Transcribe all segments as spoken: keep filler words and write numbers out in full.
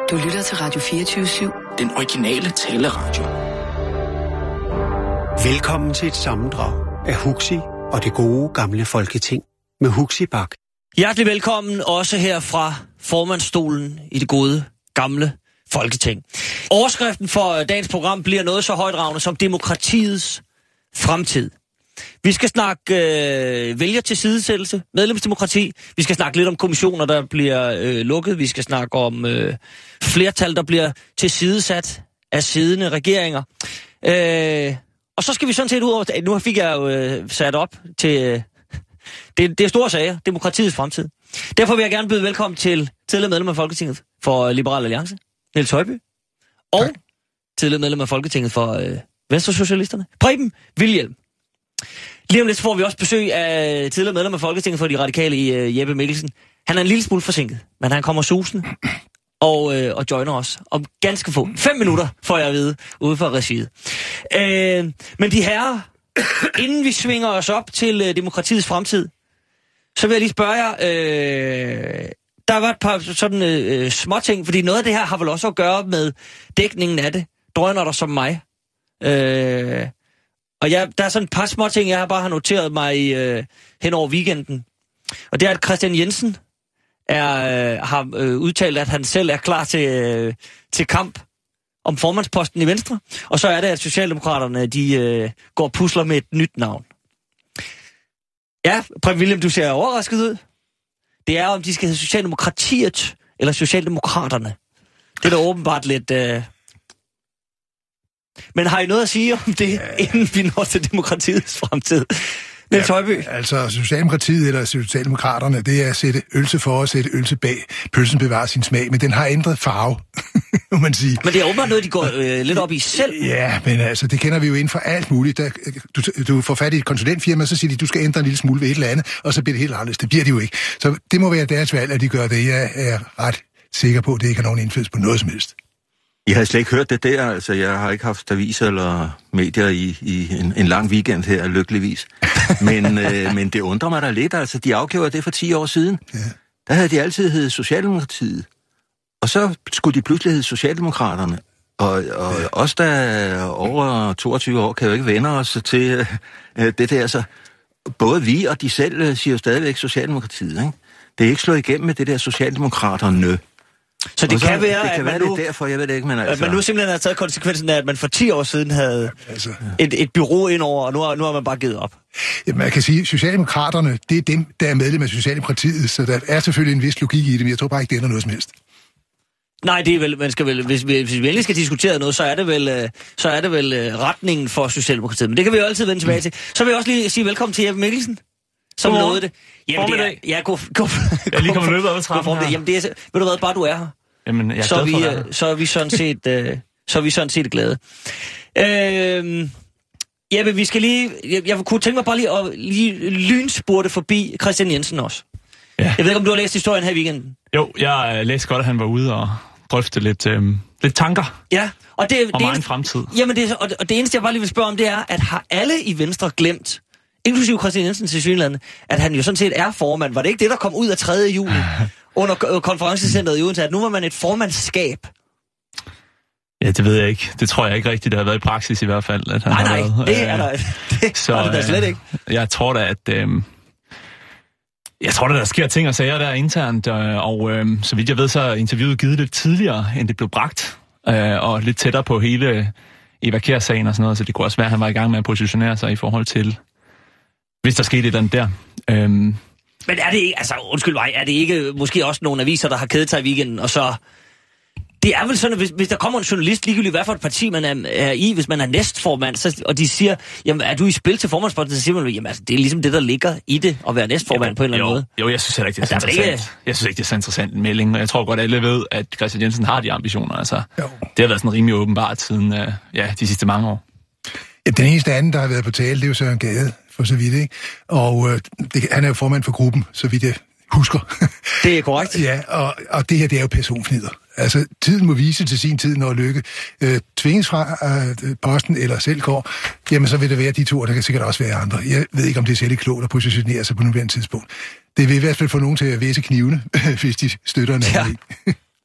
Du lytter til Radio fireogtyve syv. Den originale taleradio. Velkommen til et sammendrag af Huxi og det gode gamle Folketing med Huxi Bach. Hjertelig velkommen også her fra formandsstolen i det gode gamle Folketing. Overskriften for dagens program bliver noget så højtravende som demokratiets fremtid. Vi skal snakke øh, vælger til sidesættelse, medlemsdemokrati. Vi skal snakke lidt om kommissioner, der bliver øh, lukket. Vi skal snakke om øh, flertal, der bliver tilsidesat af siddende regeringer. Øh, og så skal vi sådan set ud over... Nu fik jeg jo øh, sat op til... Øh, det, det er store sager, demokratiets fremtid. Derfor vil jeg gerne byde velkommen til tidligere medlem af Folketinget for Liberal Alliance, Niels Højby. Og tak. Tidligere medlem af Folketinget for øh, Venstresocialisterne, Preben Wilhjelm. Lige om lidt får vi også besøg af tidligere medlem af Folketinget for de radikale i uh, Jeppe Mikkelsen. Han er en lille smule forsinket, men han kommer susende og, uh, og joiner os om ganske få. Fem minutter får jeg at vide ude fra regiet. Uh, men de herrer, inden vi svinger os op til uh, demokratiets fremtid, så vil jeg lige spørge jer, uh, der var et par sådan uh, små ting, fordi noget af det her har vel også at gøre med dækningen af det. Drønner der som mig. Uh, Og ja, der er sådan et par små ting, jeg bare har noteret mig i, øh, hen over weekenden. Og det er, at Kristian Jensen er, øh, har øh, udtalt, at han selv er klar til, øh, til kamp om formandsposten i Venstre. Og så er det, at Socialdemokraterne de, øh, går og pusler med et nyt navn. Ja, Preben Wilhjelm, du ser overrasket ud. Det er, om de skal hedde Socialdemokratiet eller Socialdemokraterne. Det er da åbenbart lidt... Øh, Men har I noget at sige om det, ja. Inden vi når til demokratiets fremtid? Niels ja, Højby. Altså, Socialdemokratiet eller Socialdemokraterne, det er at sætte ølse for og sætte ølse bag. Pølsen bevarer sin smag, men den har ændret farve, må man sige. Men det er åbenbart noget, de går øh, lidt op i selv. Ja, men altså, det kender vi jo inden for alt muligt. Der, du, du får fat i et konsulentfirma, så siger de, du skal ændre en lille smule ved et eller andet, og så bliver det helt anderledes. Det bliver det jo ikke. Så det må være deres valg, at de gør det. Jeg er ret sikker på, at det ikke har nogen indflydelse på noget som helst. Jeg har slet ikke hørt det der, altså jeg har ikke haft aviser eller medier i, i en, en lang weekend her, lykkeligvis. Men, øh, men det undrer mig da lidt, altså de afgjorde det for ti år siden. Ja. Der havde de altid heddet Socialdemokratiet, og så skulle de pludselig hedde Socialdemokraterne. Og, og ja. Os, der er over toogtyve år, kan jo ikke vende os til øh, det der, så både vi og de selv siger jo stadigvæk Socialdemokratiet, ikke? Det er ikke slået igennem med det der Socialdemokraterne. Så det så, kan være, det kan at være man nu, det derfor, jeg ved det ikke, men altså... At man nu simpelthen har taget konsekvensen af, at man for ti år siden havde altså, et, et bureau indover, og nu har, nu har man bare givet op. Ja, man kan sige, at Socialdemokraterne, det er dem, der er medlem af Socialdemokratiet, så der er selvfølgelig en vis logik i det, men jeg tror bare ikke, det ender noget som helst. Nej, det er vel, man skal vel, hvis, hvis vi endelig skal diskutere noget, så er det vel, så er det vel retningen for Socialdemokratiet. Men det kan vi jo altid vende tilbage til. Så vil jeg også lige sige velkommen til Jeppe Mikkelsen, som Godmorgen. lovede det. Jamen, det er, ja, gå, gå, jeg er lige kommet løbet op ad trappen her. Jamen, det er, ved du hvad, bare du er her. Jamen, jeg er så, glad for vi, det. så er vi sådan set, øh, så er vi sådan set glade. Øh, Jeppe, vi skal lige, jeg, jeg kunne tænke mig bare lige at lige lynspurte forbi Kristian Jensen også. Ja. Jeg ved ikke, om du har læst historien her i weekenden? Jo, jeg øh, læste godt, at han var ude og drøfte lidt, øh, lidt tanker ja, og det, om det egen eneste, fremtid. Jamen, det, og, og det eneste, jeg bare lige vil spørge om, det er, at har alle i Venstre glemt, inklusive Kristian Jensen til Sydlandet, at han jo sådan set er formand. Var det ikke det, der kom ud af tredje juli under konferencecenteret i Odense, at nu var man et formandskab? Ja, det ved jeg ikke. Det tror jeg ikke rigtigt, det har været i praksis i hvert fald. At han nej, har nej, været, det er der, det så, er det der slet ikke. Øh, jeg tror da, at... Øh, jeg tror da, der sker ting og sager der internt, øh, og øh, så vidt jeg ved, så er interviewet givet lidt tidligere, end det blev bragt, øh, og lidt tættere på hele Eva Kjær-sagen og sådan noget, så det kunne også være, at han var i gang med at positionere sig i forhold til, hvis der skete et eller andet der. Øhm, Men er det ikke, altså undskyld mig, er det ikke måske også nogle aviser, der har kædet sig i weekenden, og så... Det er vel sådan, at hvis, hvis der kommer en journalist, ligegyldigt hvad for et parti man er, er i, hvis man er næstformand, så, og de siger, jamen er du i spil til formandsposten, så siger man, jamen altså, det er ligesom det, der ligger i det, at være næstformand jo, på en eller anden jo, måde. Jo, jeg synes heller ikke, det er, altså, interessant. Ikke... Jeg synes ikke, det er så interessant en melding, og jeg tror godt, at alle ved, at Kristian Jensen har de ambitioner, altså. Jo. Det har været sådan rimelig åbenbart siden, uh, ja, de sidste mange år. Ja, den eneste anden, der har været på tale, det er jo Søren Gade, for så vidt, ikke? Og øh, det, han er jo formand for gruppen, så vidt jeg husker. Det er korrekt. Ja, og, og det her, det er jo personfnider. Altså, tiden må vise til sin tid, når Løkke øh, tvinges fra øh, posten eller selv går, jamen så vil det være de to, og der kan sikkert også være andre. Jeg ved ikke, om det er særlig klogt at positionere sig på nuværende tidspunkt. Det vil i hvert fald få nogen til at væse knivene, hvis de støtter en anden. Ja.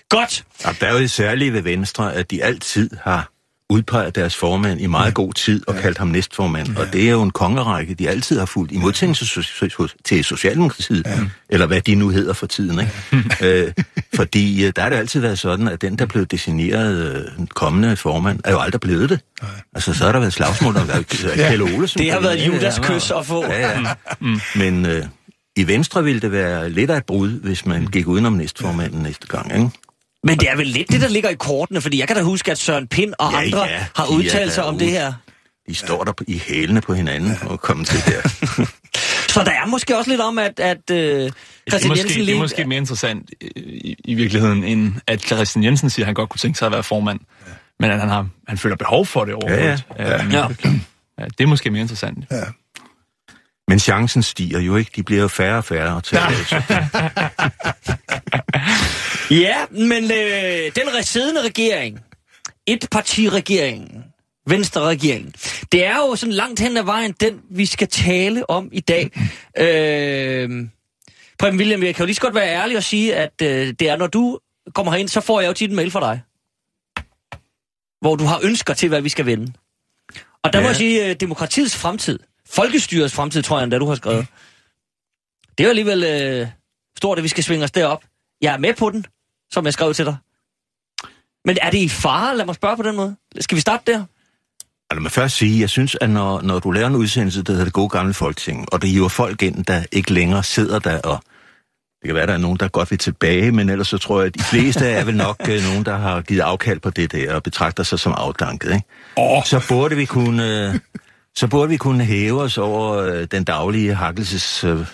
Godt. Ja, der er jo det særlige ved Venstre, at de altid har udpeget deres formand i meget god tid og kaldt ham næstformand. Ja. Og det er jo en kongerække, de altid har fulgt i modsætning til Socialdemokratiet, ja. Eller hvad de nu hedder for tiden. Ikke? øh, fordi der har det altid været sådan, at den, der blev designeret øh, kommende formand, er jo aldrig blevet det. Nej. Altså, så har der været slagsmål om Kjell Olesen. Det har været Judas kys at få. Ja, ja. Mm. Men øh, i Venstre ville det være lidt af et brud, hvis man gik udenom næstformanden næste gang, ikke? Men det er vel lidt det, der ligger i kortene, fordi jeg kan da huske, at Søren Pind og ja, andre ja, har udtalt sig om det her. De står der i hælene på hinanden ja. Og kommer til der. Så der er måske også lidt om, at, at uh, Christian måske, Jensen... Lige... Det er måske mere interessant i, i virkeligheden, end at Christian Jensen siger, at han godt kunne tænke sig at være formand, ja. Men at han, har, han føler behov for det overhovedet. Ja, ja. Ja. Ja, det er måske mere interessant. Ja. Men chancen stiger jo ikke. De bliver jo færre og færre til Ja, men øh, den siddende regering, etpartiregeringen, Venstre-regeringen, det er jo sådan langt hen ad vejen, den vi skal tale om i dag. Øh, Preben William, jeg kan jo lige så godt være ærlig og sige, at øh, det er, når du kommer herind, så får jeg jo tit en mail fra dig, hvor du har ønsker til, hvad vi skal vende. Og der ja. Må jeg sige, øh, demokratiets fremtid, folkestyrets fremtid, tror jeg endda, du har skrevet. Det er jo alligevel øh, stort, at vi skal svinge os derop. Jeg er med på den, som jeg skrev til dig. Men er det i fare? Lad mig spørge på den måde. Skal vi starte der? Lad mig først sige, jeg synes, at når, når du laver en udsendelse, der hedder Det Gode Gamle Folketing, og der hiver folk ind, der ikke længere sidder der, og det kan være, der er nogen, der godt vil tilbage, men ellers så tror jeg, at de fleste er vel nok uh, nogen, der har givet afkald på det der, og betragter sig som afdanket, ikke? Oh. Så burde vi kunne... Uh, så burde vi kunne hæve os over uh, den daglige hakkelses... Uh,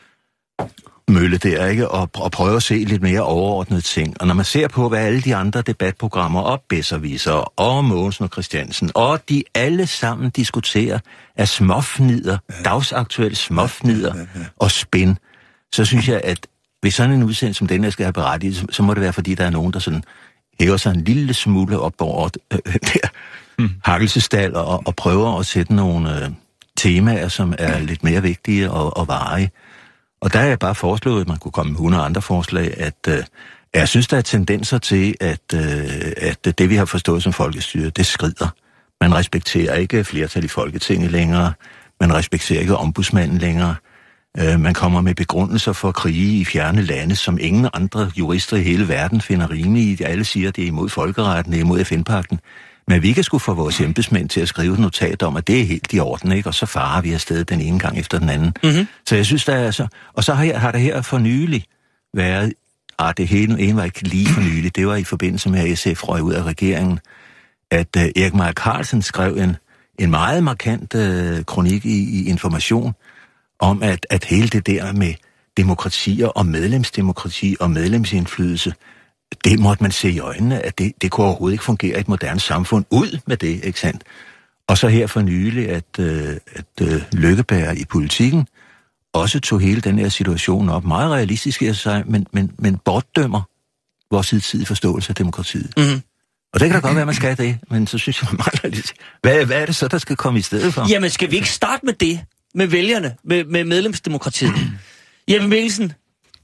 mølle der, ikke? Og, og prøve at se lidt mere overordnede ting. Og når man ser på, hvad alle de andre debatprogrammer og Besserwisser og Mogensen og Christiansen, og de alle sammen diskuterer af småfnider, ja. Dagsaktuelle småfnider ja, ja, ja. Og spin, så synes jeg, at hvis sådan en udsendelse som den, jeg skal have berettiget, så må det være, fordi der er nogen, der sådan hæver sig en lille smule op over øh, der mm. hakkelsestal og, og prøver at sætte nogle øh, temaer, som er lidt mere vigtige og, og varige. Og der er jeg bare foreslået, at man kunne komme med hundrede andre forslag, at øh, jeg synes, der er tendenser til, at, øh, at det, vi har forstået som folkestyre, det skrider. Man respekterer ikke flertal i Folketinget længere, man respekterer ikke ombudsmanden længere, øh, man kommer med begrundelser for krige i fjerne lande, som ingen andre jurister i hele verden finder rimelige. Alle siger, at det er imod folkeretten, det er imod F N-pagten. Men vi kan sgu få vores embedsmænd til at skrive et notat om, at det er helt i orden, ikke? Og så farer vi afsted den ene gang efter den anden. Mm-hmm. Så jeg synes, der er så... Og så har, jeg, har der her for nylig været... Ah, det hele ene var ikke lige for nylig. Det var i forbindelse med, at S F røg ud af regeringen, at uh, Erik Meier Carlsen skrev en, en meget markant uh, kronik i, i Information om, at, at hele det der med demokratier og medlemsdemokrati og medlemsindflydelse, det måtte man se i øjnene, at det, det kunne overhovedet ikke fungere i et moderne samfund. Ud med det, ikke sandt? Og så her for nylig, at, øh, at øh, Løkkeberg i Politikken også tog hele den her situation op. Meget realistisk i sig, men, men, men bortdømmer vores hidtidige forståelse af demokratiet. Mm-hmm. Og det kan da godt være, at man skal det, men så synes jeg, man meget realistisk. Hvad, hvad er det så, der skal komme i stedet for? Jamen, skal vi ikke starte med det? Med vælgerne? Med, med medlemsdemokratiet? Jeppe Mikkelsen,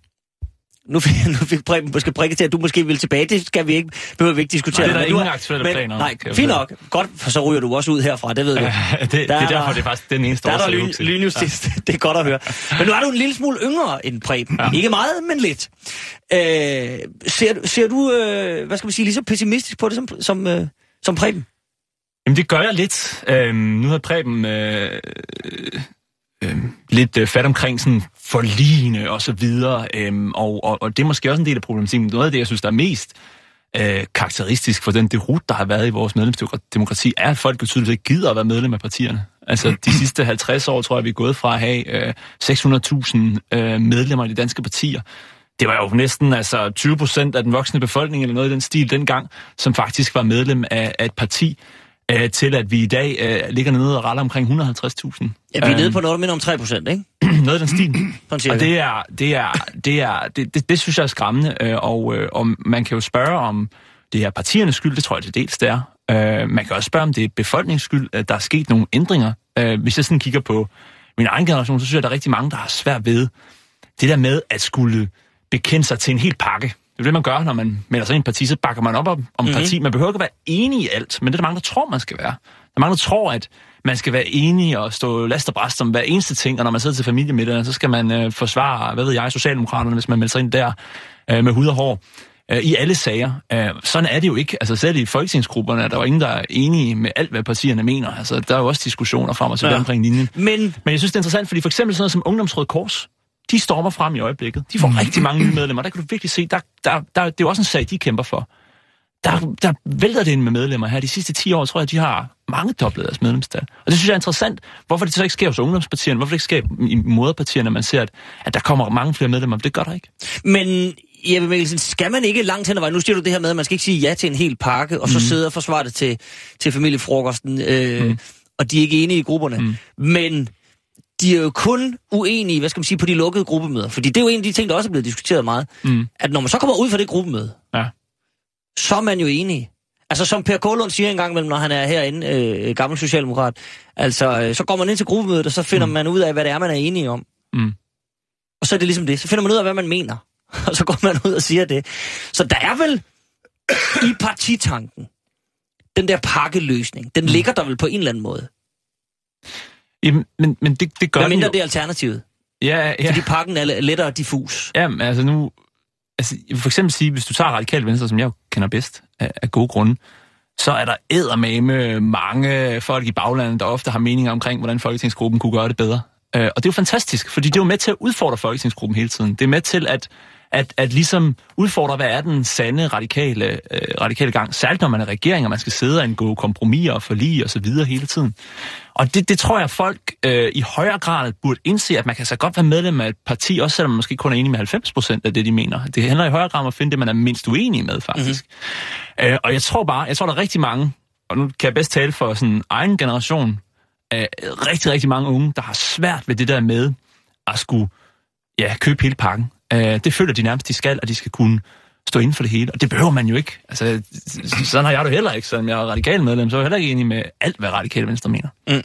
Nu fik, nu fik Preben måske prikke til, at du måske vil tilbage. Det skal vi ikke, behøver vi ikke diskutere. Nej, det er der ingen har, aktuelle men, planer. Nej, fint nok. Godt, for så ryger du også ud herfra, det ved du. Ja, det, det er derfor, det er faktisk den eneste år, der er der lyn, lynjustist. Ja. Det er godt at høre. Men nu er du en lille smule yngre end Preben. Ja. Ikke meget, men lidt. Øh, ser, ser du, øh, hvad skal man sige, lige så pessimistisk på det som, som, øh, som Preben? Jamen, det gør jeg lidt. Øhm, nu har Preben... Øh, Øhm, lidt øh, fat omkring sådan forligende og så videre, øhm, og, og, og det er måske også en del af problematikken. Noget af det, jeg synes, der er mest øh, karakteristisk for den derut, der har været i vores medlemsdemokrati, er, at folk betydeligt ikke gider at være medlem af partierne. Altså, de sidste halvtreds år, tror jeg, vi er gået fra at have øh, seks hundrede tusind øh, medlemmer i de danske partier. Det var jo næsten altså tyve procent af den voksne befolkning, eller noget i den stil dengang, som faktisk var medlem af, af et parti, øh, til at vi i dag øh, ligger nede og raller omkring et hundrede og halvtreds tusind. Ja, vi er nede på noget, der minder om tre procent, ikke? Noget af den stil. Og det er, det er, det er, det, det, det synes jeg er skræmmende, øh, og, øh, og man kan jo spørge om det er partiernes skyld, det tror jeg til dels det er. Øh, man kan også spørge om det er befolkningens skyld, at der er sket nogle ændringer. Øh, hvis jeg sådan kigger på min egen generation, så synes jeg, at der er rigtig mange, der har svært ved det der med at skulle bekende sig til en hel pakke. Det er det, man gør, når man melder sig ind i en parti, så bakker man op om, om mm-hmm. parti. Man behøver ikke at være enig i alt, men det er der mange, der tror, man skal være. Der er mange, der tror, at man skal være enig og stå last og bræst om hver eneste ting, og når man sidder til familiemiddagene, så skal man øh, forsvare, hvad ved jeg, Socialdemokraterne, hvis man melder sig ind der øh, med hud og hår. Øh, I alle sager. Øh, sådan er det jo ikke. Altså selv i folketingsgrupperne er der jo ingen, der er enige med alt, hvad partierne mener. Altså der er jo også diskussioner frem og tilbage ja. omkring linjen. Men... Men jeg synes, det er interessant, fordi for eksempel sådan noget som Ungdomsrøde Kors, de stormer frem i øjeblikket. De får mm. rigtig mange nye medlemmer. Der kan du virkelig se, der, der, der, det er jo også en sag, de kæmper for. Der, der vælter det ind med medlemmer her. De sidste ti år, tror jeg, de har mange doblet deres medlemstal. Og det synes jeg er interessant. Hvorfor det så ikke sker hos ungdomspartierne? Hvorfor det ikke sker i moderpartierne, når man ser, at, at der kommer mange flere medlemmer? Det gør der ikke. Men Jeppe Mikkelsen, skal man ikke langt hen ad vejen? Nu siger du det her med, at man skal ikke sige ja til en hel pakke, og så mm. sidde og forsvare det til, til familiefrokosten, øh, mm. og de er ikke enige i grupperne. Mm. Men de er jo kun uenige, hvad skal man sige, på de lukkede gruppemøder. Fordi det er jo en af de ting, der også er blevet diskuteret meget. Mm. At når man så kommer ud fra det gruppemøde, ja. så er man jo enige. Altså som Per Kålund siger en gang imellem, når han er herinde, øh, gammel socialdemokrat, altså øh, så går man ind til gruppemødet, og så finder mm. man ud af, hvad det er, man er enige om. Mm. Og så er det ligesom det. Så finder man ud af, hvad man mener. Og så går man ud og siger det. Så der er vel i partitanken, den der pakkeløsning, den mm. ligger der vel på en eller anden måde. Jamen, men, men det, det gør Hvad mindre jo... det er alternativet? Ja, ja. Fordi pakken er lettere diffus. Jamen, altså nu... Altså, jeg vil for eksempel sige, hvis du tager Radikale Venstre, som jeg kender bedst af, af gode grunde, så er der eddermame mange folk i baglandet, der ofte har meninger omkring, hvordan Folketingsgruppen kunne gøre det bedre. Uh, og det er jo fantastisk, fordi det er jo med til at udfordre Folketingsgruppen hele tiden. Det er med til at, at, at ligesom udfordre, hvad er den sande radikale, uh, radikale gang, særligt når man er regering, og man skal sidde og indgå kompromiser og forlige og så videre hele tiden. Og det, det tror jeg, folk øh, i højere grad burde indse, at man kan så godt være medlem af et parti, også selvom man måske kun er enig med halvfems procent af det, de mener. Det handler i højere grad om at finde det, man er mindst uenig med, faktisk. Mm-hmm. Øh, og jeg tror bare, jeg tror, der er rigtig mange, og nu kan jeg bedst tale for sådan en egen generation, øh, rigtig, rigtig mange unge, der har svært ved det der med at skulle ja, købe hele pakken. Øh, det føler de nærmest, de skal, og de skal kunne stå inden for det hele, og det behøver man jo ikke. Altså, sådan har jeg det heller ikke, selvom jeg er radikal medlem, så er jeg heller ikke enig med alt, hvad Radikale Venstre mener. Mm.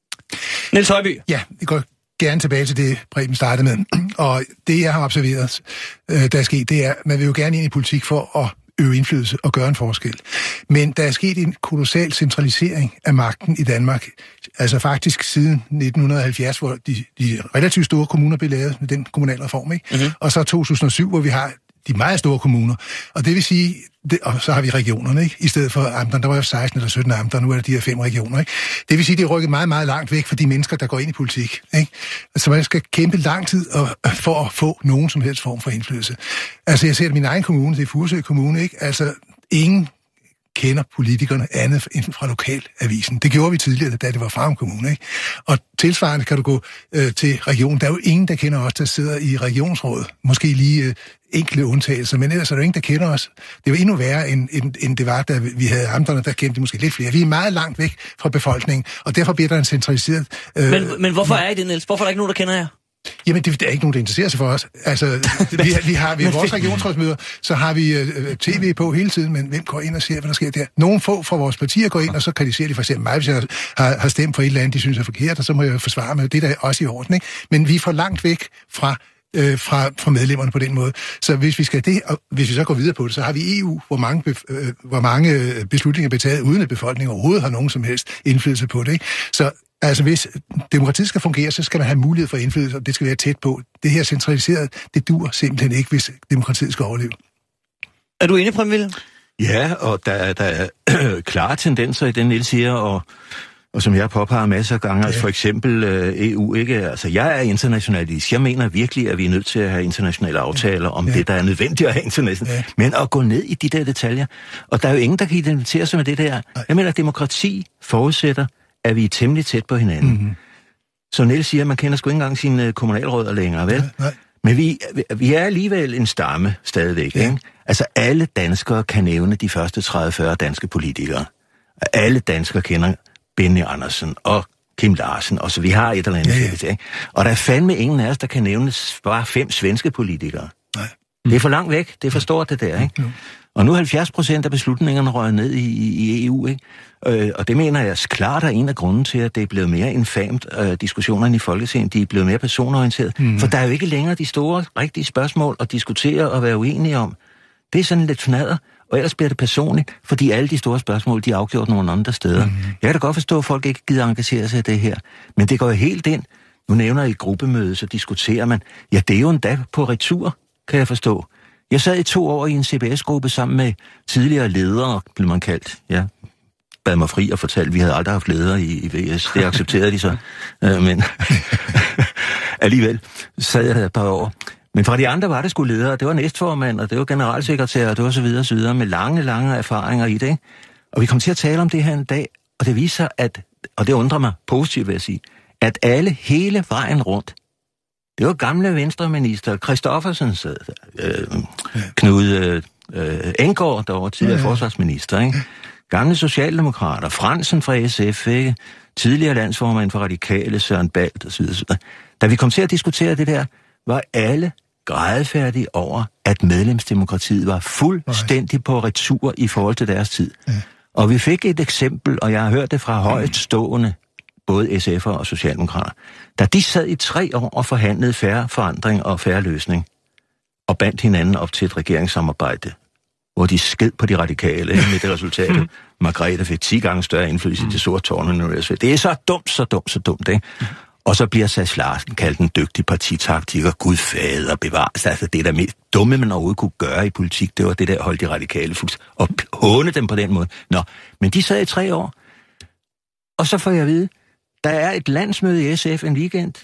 Niels Højby. Ja, vi går gerne tilbage til det, Preben startede med. Og det, jeg har observeret, der er sket, det er, man vil jo gerne ind i politik for at øve indflydelse og gøre en forskel. Men der er sket en kolossal centralisering af magten i Danmark. Altså faktisk siden nitten halvfjerds, hvor de, de relativt store kommuner blev lavet med den kommunalreform, ikke? Mm-hmm. Og så to tusind og syv, hvor vi har de meget store kommuner. Og det vil sige, det, og så har vi regionerne, ikke? I stedet for amterne, der var jo seksten eller sytten amter, nu er der de her fem regioner, ikke? Det vil sige, det er rykket meget, meget langt væk fra de mennesker, der går ind i politik, ikke? Så man skal kæmpe lang tid for at få nogen som helst form for indflydelse. Altså, jeg ser det min egen kommune, det er Furesø Kommune, ikke? Altså, ingen kender politikerne andet end fra lokalavisen. Det gjorde vi tidligere, da det var Farum Kommune, ikke? Og tilsvarende kan du gå øh, til regionen. Der er jo ingen, der kender os, der sidder i regionsrådet. Måske lige øh, enkelte undtagelser, men ellers er der ingen, der kender os. Det er jo endnu værre, end, end, end det var, da vi havde amterne, der kendte måske lidt flere. Vi er meget langt væk fra befolkningen, og derfor bliver der en centraliseret... Øh, men, men hvorfor er I det, Niels? Hvorfor er der ikke nogen, der kender jer? Jamen, det, der er ikke nogen, der interesserer sig for os. Altså, vi, vi har vi vores regionsrådsmøder, så har vi uh, tv på hele tiden, men hvem går ind og ser, hvad der sker der? Nogle få fra vores partier går ind, og så kritiserer de for eksempel mig, hvis jeg har, har stemt for et eller andet, de synes er forkert, og så må jeg forsvare mig. Det er da også i orden, ikke? Men vi er for langt væk fra, øh, fra, fra medlemmerne på den måde. Så hvis vi skal det, og hvis vi så går videre på det, så har vi E U, hvor mange, øh, hvor mange beslutninger bliver taget, uden at befolkningen overhovedet har nogen som helst indflydelse på det, ikke? Så altså, hvis demokratiet skal fungere, så skal man have mulighed for indflydelse, og det skal være tæt på. Det her centraliseret, det dur simpelthen ikke, hvis demokratiet skal overleve. Er du enig, Preben Wilhjelm? Ja, og der, der er klare tendenser i den, Niels siger, og, og som jeg påpeger masser af gange, ja. For eksempel øh, E U, ikke? Altså, jeg er internationalist. Jeg mener virkelig, at vi er nødt til at have internationale aftaler om ja. det, der er nødvendigt at have internationalt. Ja. Men at gå ned i de der detaljer, og der er jo ingen, der kan identificere sig med det der. Nej. Jeg mener, at demokrati forudsætter, at vi er temmelig tæt på hinanden. Mm-hmm. Så Niels siger, at man kender sgu ikke engang sine kommunalrødder længere, vel? Ja, men vi, vi er alligevel en stamme stadigvæk, ja. Ikke? Altså, alle danskere kan nævne de første tredive til fyrre danske politikere. Alle danskere kender Benny Andersen og Kim Larsen, og så vi har et eller andet. Ja, ja. Ikke? Og der er fandme ingen af os, der kan nævne bare fem svenske politikere. Nej. Mm. Det er for langt væk. Det er for stort, det der, ikke? Mm. Og nu er halvfjerds procent af beslutningerne røget ned i, i E U, ikke? Øh, og det mener jeg klart er en af grunden til, at det er blevet mere infamt, øh, diskussionerne i Folketinget, de er blevet mere personorienteret. Mm. For der er jo ikke længere de store, rigtige spørgsmål at diskutere og være uenige om. Det er sådan lidt fnader, og ellers bliver det personligt, fordi alle de store spørgsmål, de er afgjort nogle andre steder. Mm-hmm. Jeg kan da godt forstå, at folk ikke gider engagere sig i det her, men det går jo helt ind. Nu nævner I et gruppemøde, så diskuterer man. Ja, det er jo endda på retur, kan jeg forstå. Jeg sad i to år i en C B S-gruppe sammen med tidligere ledere, blev man kaldt. Ja, bad mig fri og fortalte, at vi havde aldrig haft ledere i, i V S. Det accepterede de så. Uh, men alligevel sad jeg der et par år. Men fra de andre var det sgu ledere. Det var næstformand, og det var generalsekretær, og det var så videre og så videre, med lange, lange erfaringer i det. Og vi kom til at tale om det her en dag, og det viser, at, og det undrer mig positivt, vil jeg sige, at alle hele vejen rundt, det var gamle venstreminister, Christoffersen sad der, øh, Knud øh, Enggaard, der var tidligere ja, ja. forsvarsminister, ikke? Gamle socialdemokrater, Fransen fra S F, ikke? Tidligere landsformand for Radikale, Søren Balt osv. Da vi kom til at diskutere det der, var alle grædefærdige over, at medlemsdemokratiet var fuldstændig på retur i forhold til deres tid. Ja. Og vi fik et eksempel, og jeg har hørt det fra højtstående, både S F'er og socialdemokrater, da de sad i tre år og forhandlede færre forandring og færre løsning, og bandt hinanden op til et regeringssamarbejde, hvor de sked på de radikale med det resultat. Margrethe fik ti gange større indflydelse i det sorte tårn, end det er så dumt, så dumt, så dumt, ikke? Og så bliver Sass Larsen kaldt en dygtig partitaktiker, gudfader, bevares. Altså det der mest dumme, man overhovedet kunne gøre i politik, det var det der holdt de radikale fuldst og håne dem på den måde. Nå, men de sad i tre år, og så får jeg at vide, der er et landsmøde i S F en weekend.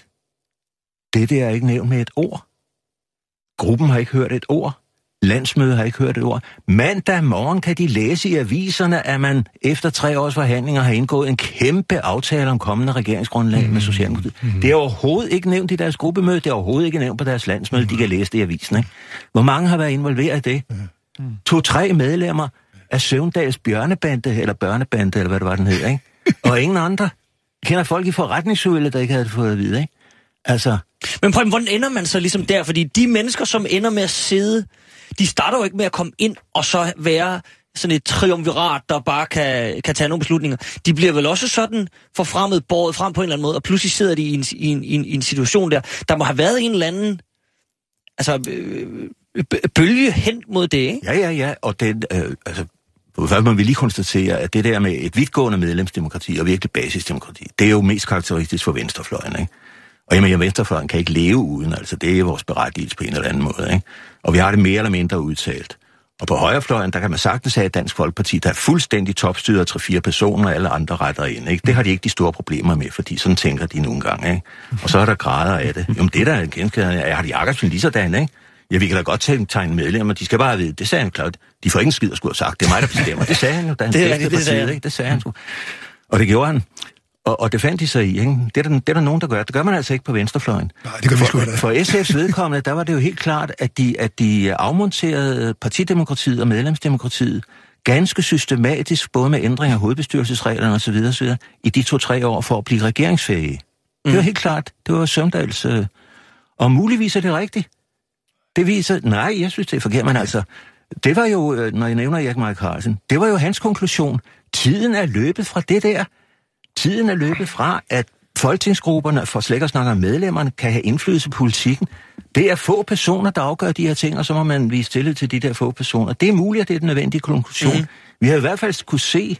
Det der er ikke nævnt med et ord. Gruppen har ikke hørt et ord. Landsmødet har ikke hørt et ord. Mandag morgen kan de læse i aviserne, at man efter tre års forhandlinger har indgået en kæmpe aftale om kommende regeringsgrundlag mm. med Socialdemokratiet. Mm. Det er overhovedet ikke nævnt i deres gruppemøde, det er overhovedet ikke nævnt på deres landsmøde, mm. de kan læse det i avisen. Ikke? Hvor mange har været involveret i det? Mm. To-tre medlemmer af Søvndals bjørnebande, eller børnebande, eller hvad det var, den hed, ikke? Og ingen andre. Kender folk i forretningsudvalget, der ikke havde det fået at vide, ikke? Altså... Men prøv, hvordan ender man så ligesom der? Fordi de mennesker, som ender med at sidde, de starter jo ikke med at komme ind og så være sådan et triumvirat, der bare kan, kan tage nogle beslutninger. De bliver vel også sådan forfremmet, båret frem på en eller anden måde, og pludselig sidder de i en, i en, i en, i en situation der. Der må have været en eller anden altså, øh, bølge hen mod det, ikke? Ja, ja, ja, og den... Øh, altså For man vil lige konstatere, at det der med et vidtgående medlemsdemokrati og virkelig basisdemokrati, det er jo mest karakteristisk for venstrefløjen, ikke? Og jamen, jeg venstrefløjen kan ikke leve uden, altså det er vores berettigelse på en eller anden måde, ikke? Og vi har det mere eller mindre udtalt. Og på højrefløjen, der kan man sagtens have et Dansk Folkeparti, der er fuldstændig topstyret af tre-fire personer, og alle andre retter ind, ikke? Det har de ikke de store problemer med, fordi sådan tænker de nogle gange, ikke? Og så er der grader af det. Jamen det der er en genskæring, jeg har de Jakobsen lige sådan, ikke? Ja, vi kan da godt tage tegne medlemmer, de skal bare vide, det sagde han klart. De får ikke en skid at skulle have sagt, det er mig, der bestemmer. Det sagde han jo, da han det, det, det, sagde partiet, ikke? Det sagde han sgu. Og det gjorde han. Og, og det fandt de sig i, ikke? Det er, der, det er der nogen, der gør. Det gør man altså ikke på venstrefløjen. Nej, det gør vi sgu for, for S F's vedkommende, der var det jo helt klart, at de, at de afmonterede partidemokratiet og medlemsdemokratiet ganske systematisk, både med ændring af hovedbestyrelsesreglerne osv. osv. i de to-tre år for at blive regeringsfæhige. Mm. Det var helt klart. Det var Søvndals. Øh, og muligvis er det rigtigt. Det viser, nej, jeg synes, det er forkert, men altså, det var jo, når jeg nævner Erik Meier Carlsen, det var jo hans konklusion. Tiden er løbet fra det der. Tiden er løbet fra, at folketingsgrupperne, for slet ikke at snakke om medlemmerne, kan have indflydelse på politikken. Det er få personer, der afgør de her ting, og så må man vise tillid til de der få personer. Det er muligt, at det er den nødvendige konklusion. Mm. Vi har i hvert fald kunne se,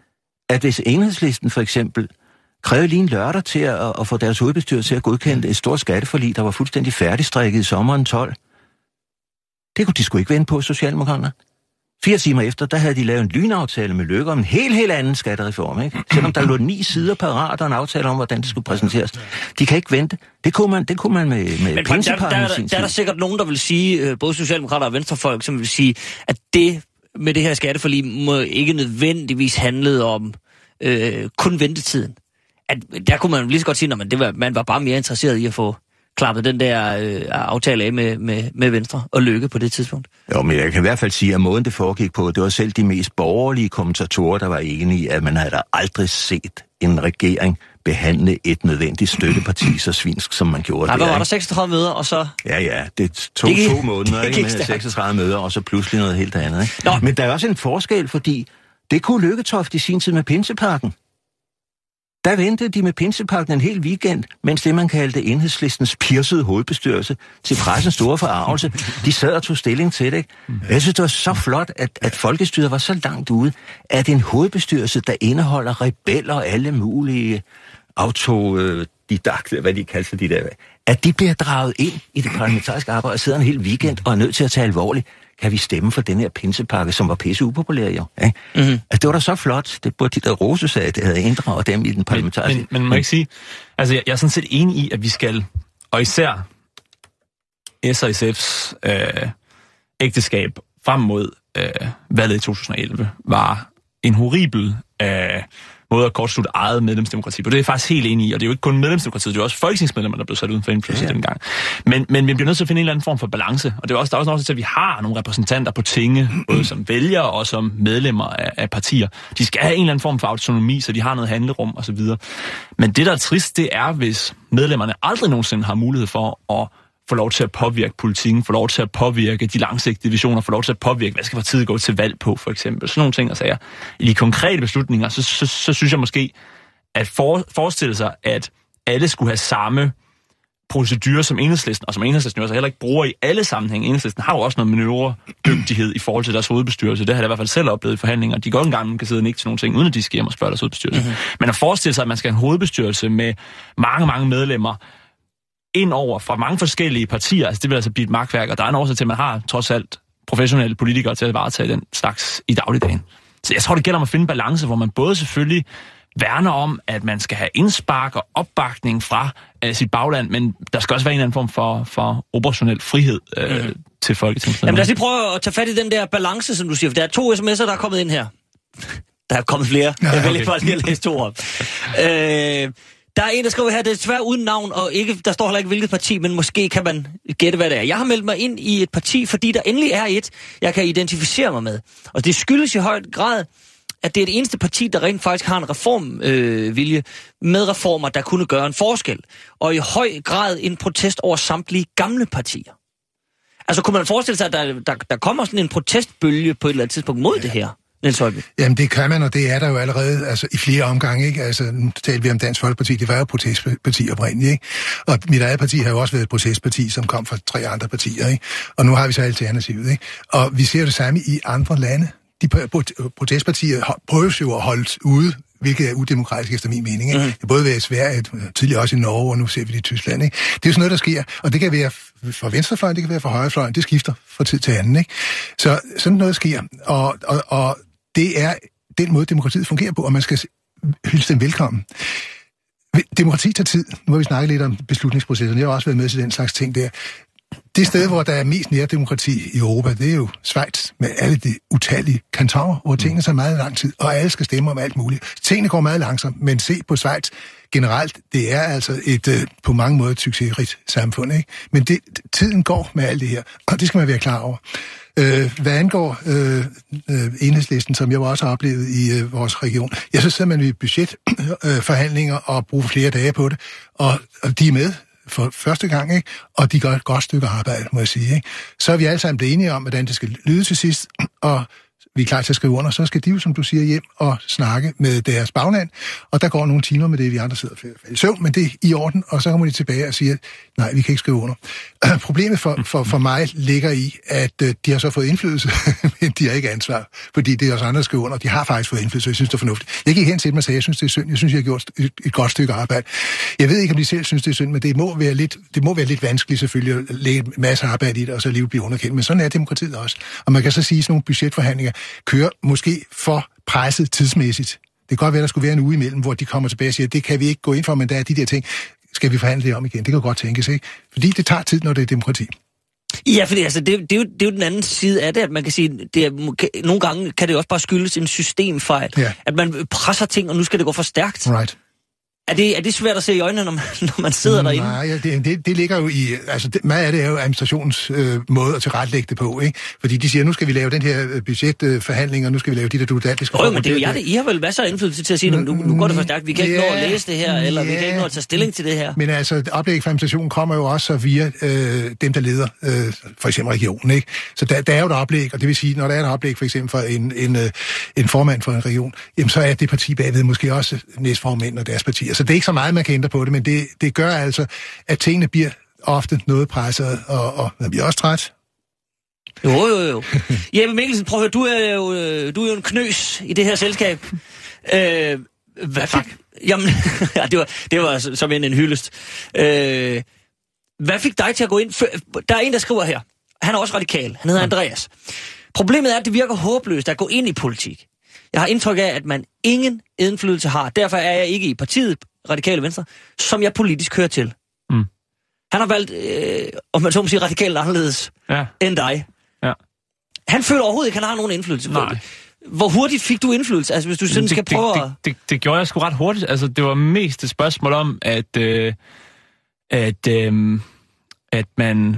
at hvis Enhedslisten for eksempel krævede lige en lørdag til at, at få deres hovedbestyrelse til at godkende et stort skatteforlig, der var fuldstændig færdigstrikket i sommeren tolv, det kunne de sgu ikke vende på, Socialdemokraterne. Fire timer efter, der havde de lavet en lynaftale med Løkke om en helt, helt anden skattereform, ikke? Selvom der lå ni sider parat og en aftale om, hvordan det skulle præsenteres. De kan ikke vente. Det kunne man, det kunne man med, med pinsepakken i sin tid. Der er der sikkert nogen, der vil sige, både socialdemokrater og venstrefolk, som vil sige, at det med det her skatteforlig må ikke nødvendigvis handle om øh, kun ventetiden. At, der kunne man lige så godt sige, at det var, man var bare mere interesseret i at få klappet den der øh, aftale af med, med, med Venstre og Løkke på det tidspunkt. Jo, men jeg kan i hvert fald sige, at måden det foregik på, det var selv de mest borgerlige kommentatorer, der var enige i, at man havde aldrig set en regering behandle et nødvendigt støtteparti så svinsk, som man gjorde. Nej, der var der seksogtredive møder, og så... Ja, ja, det tog det, to måneder, ikke, med seksogtredive møder, og så pludselig noget helt andet, ikke? Men der er også en forskel, fordi det kunne Lykketoft i sin tid med pinsepakken. der ventede de med pinsepakken en hel weekend, mens det, man kaldte Enhedslistens pirsede hovedbestyrelse til pressens store forarvelse, de sad og tog stilling til det. Ikke? Jeg synes, det var så flot, at, at folkestyret var så langt ude, at en hovedbestyrelse, der indeholder rebeller og alle mulige autodidakter, hvad de kalder de der, at de bliver draget ind i det parlamentariske arbejde og sidder en hel weekend og er nødt til at tage alvorligt. Kan vi stemme for den her pinsepakke, som var pisse upopulær, jo? Ja? Mm-hmm. Altså, det var da så flot. Det burde de der rose sig, at det havde inddraget dem i den parlamentariske. Men, men, men må jeg ikke sige, altså jeg, jeg er sådan set enig i, at vi skal, og især S og S F's øh, ægteskab frem mod øh, valget i to tusind og elleve, var en horribel øh, måde at kortslutte eget medlemsdemokrati på. Det er jeg faktisk helt enig i, og det er jo ikke kun medlemsdemokratiet, det er også folketingsmedlemmer, der blev sat uden for indflydelse ja. dengang. Men, men vi bliver nødt til at finde en eller anden form for balance, og det er også, der er også noget til, at vi har nogle repræsentanter på tinge, både som vælgere og som medlemmer af, af partier. De skal have en eller anden form for autonomi, så de har noget handlerum osv. Men det, der er trist, det er, hvis medlemmerne aldrig nogensinde har mulighed for at få lov til at påvirke politikken, få lov til at påvirke de langsigtede visioner, få lov til at påvirke, hvad skal partiet gå til valg på, for eksempel. Sådan nogle ting og sager. I de konkrete beslutninger, så, så, så synes jeg måske, at for, forestille sig, at alle skulle have samme procedurer som Enhedslisten, og som Enhedslisten jo altså heller ikke bruger i alle sammenhænge. Enhedslisten har jo også noget manøvredygtighed i forhold til deres hovedbestyrelse. Det har jeg i hvert fald selv oplevet i forhandlinger. De går en gang kan sidde og nikke til nogle ting, uden at de skal hjem og spørge deres hovedbestyrelse. Mm-hmm. Men at forestille sig, at man skal have en hovedbestyrelse med mange, mange medlemmer, ind over fra mange forskellige partier, altså det vil altså blive et magtværk, og der er en årsag til, at man har trods alt professionelle politikere til at varetage den slags i dagligdagen. Så jeg tror, det gælder om at finde en balance, hvor man både selvfølgelig værner om, at man skal have indspark og opbakning fra uh, sit bagland, men der skal også være en eller anden form for, for operationel frihed uh, mm. til Folketinget. Jamen lad os lige prøve at tage fat i den der balance, som du siger, for der er to sms'er, der er kommet ind her. Der er kommet flere. Ja, jeg vil lige bare lige læse to op. Øh... Der er en, der skriver her, det er desværre uden navn, og ikke, der står heller ikke hvilket parti, men måske kan man gætte, hvad det er. Jeg har meldt mig ind i et parti, fordi der endelig er et, jeg kan identificere mig med. Og det skyldes i høj grad, at det er det eneste parti, der rent faktisk har en reformvilje øh, med reformer, der kunne gøre en forskel. Og i høj grad en protest over samtlige gamle partier. Altså kunne man forestille sig, at der, der, der kommer sådan en protestbølge på et eller andet tidspunkt mod ja. det her? Jamen det kan man, og det er der jo allerede altså, i flere omgange, ikke? Altså nu talte vi om Dansk Folkeparti, det var jo protestparti oprindeligt, ikke? Og mit eget parti har jo også været et protestparti, som kom fra tre andre partier, ikke? Og nu har vi så alternativet, ikke? Og vi ser det samme i andre lande. De protestpartier prøves jo at holde ude, hvilket er udemokratisk efter min mening, ikke? Mm. Det er både ved Sverige, tidligere også i Norge, og nu ser vi det i Tyskland, ikke? Det er jo sådan noget, der sker, og det kan være fra venstrefløjen, det kan være fra højrefløjen, det skifter fra tid til anden, ikke? Så sådan noget sker, og, og, og det er den måde, demokratiet fungerer på, og man skal hylde dem velkommen. Demokrati tager tid. Nu har vi snakket lidt om beslutningsprocesserne. Jeg har også været med til den slags ting der. Det sted, hvor der er mest nærdemokrati i Europa, det er jo Schweiz, med alle de utallige kantoner, hvor tingene tager meget lang tid, og alle skal stemme om alt muligt. Tingene går meget langsomt, men se på Schweiz generelt, det er altså et på mange måder et succesrigt samfund, ikke? Men det, tiden går med alt det her, og det skal man være klar over. Øh, hvad angår øh, øh, Enhedslisten, som jeg også har oplevet i øh, vores region, jeg synes, at man vil budgetforhandlinger øh, og bruge flere dage på det, og, og de er med for første gang, ikke? Og de gør et godt stykke arbejde, må jeg sige, ikke? Så er vi alle sammen blevet enige om, hvordan det skal lyde til sidst, og vi er klar til at skrive under, så skal de jo, som du siger, hjem og snakke med deres bagland, og der går nogle timer med det, vi andre sidder i søvn, men det er i orden, og så kommer de tilbage og siger, nej, vi kan ikke skrive under. Problemet for, for, for mig ligger i, at øh, de har så fået indflydelse, men de har ikke ansvar, fordi det er os andre, der skriver under, de har faktisk fået indflydelse, og jeg synes, det er fornuftigt. Jeg gik hen til dem og sagde, jeg synes, det er synd, jeg synes, jeg har gjort et, et godt stykke arbejde. Jeg ved ikke, om de selv synes, det er synd, men det må være lidt, det må være lidt vanskeligt selvfølgelig at lægge en masse arbejde i det, og så alligevel blive underkendt, men sådan er demokratiet også. Og man kan så sige, at sådan nogle budgetforhandlinger kører måske for presset tidsmæssigt. Det kan godt være, der skulle være en uge imellem, hvor de kommer tilbage og siger, det kan vi ikke gå ind for, men der er de der ting, skal vi forhandle det om igen. Det kan godt tænkes, ikke? Fordi det tager tid, når det er demokrati. Ja, fordi altså, det, det, er jo, det er jo den anden side af det, at man kan sige, det er, nogle gange kan det også bare skyldes en systemfejl. Ja. At man presser ting, og nu skal det gå for stærkt. Right. Er det, er det svært at se i øjnene, når man, når man sidder Nej, derinde? Nej, det, det, det ligger jo i... Altså, det, meget af det er jo administrationens øh, måde at tilrettelægge det på, ikke? Fordi de siger, nu skal vi lave den her budgetforhandling, og nu skal vi lave de der dudantiske... Jo, men det er jo jer, det, I har vel masser af indflydelse til at sige, nu, nu går det for stærkt, vi kan ikke ja, nå at læse det her, eller ja, vi kan ikke nå at tage stilling til det her. Men altså, oplæg for administrationen kommer jo også via øh, dem, der leder øh, for eksempel regionen, ikke? Så der, der er jo et oplæg, og det vil sige, når der er et oplæg for eksempel for en, en, øh, en formand for en region, jamen så er det parti bagved måske også næstformænd og deres partier. Så det er ikke så meget, man kan ændre på det, men det, det gør altså, at tingene bliver ofte noget presset, og, og man bliver også træt. Jo, jo, jo. Jeppe Mikkelsen, prøv at høre, du er jo, du er jo en knøs i det her selskab. Øh, hvad fik... Jamen, ja, det var, det var som en, en hyldest. Øh, hvad fik dig til at gå ind? Der er en, der skriver her. Han er også radikal. Han hedder Andreas. Problemet er, at det virker håbløst at gå ind i politik. Jeg har indtryk af, at man ingen indflydelse har. Derfor er jeg ikke i partiet Radikale Venstre, som jeg politisk hører til. Mm. Han har valgt, øh, om man så må sige, radikalt anderledes ja. end dig. Ja. Han føler overhovedet ikke, at han har nogen indflydelse på det. Hvor hurtigt fik du indflydelse? Altså, hvis du sådan skal prøve det, at... Det, det, det gjorde jeg sgu ret hurtigt. Altså, det var mest et spørgsmål om, at, øh, at, øh, at man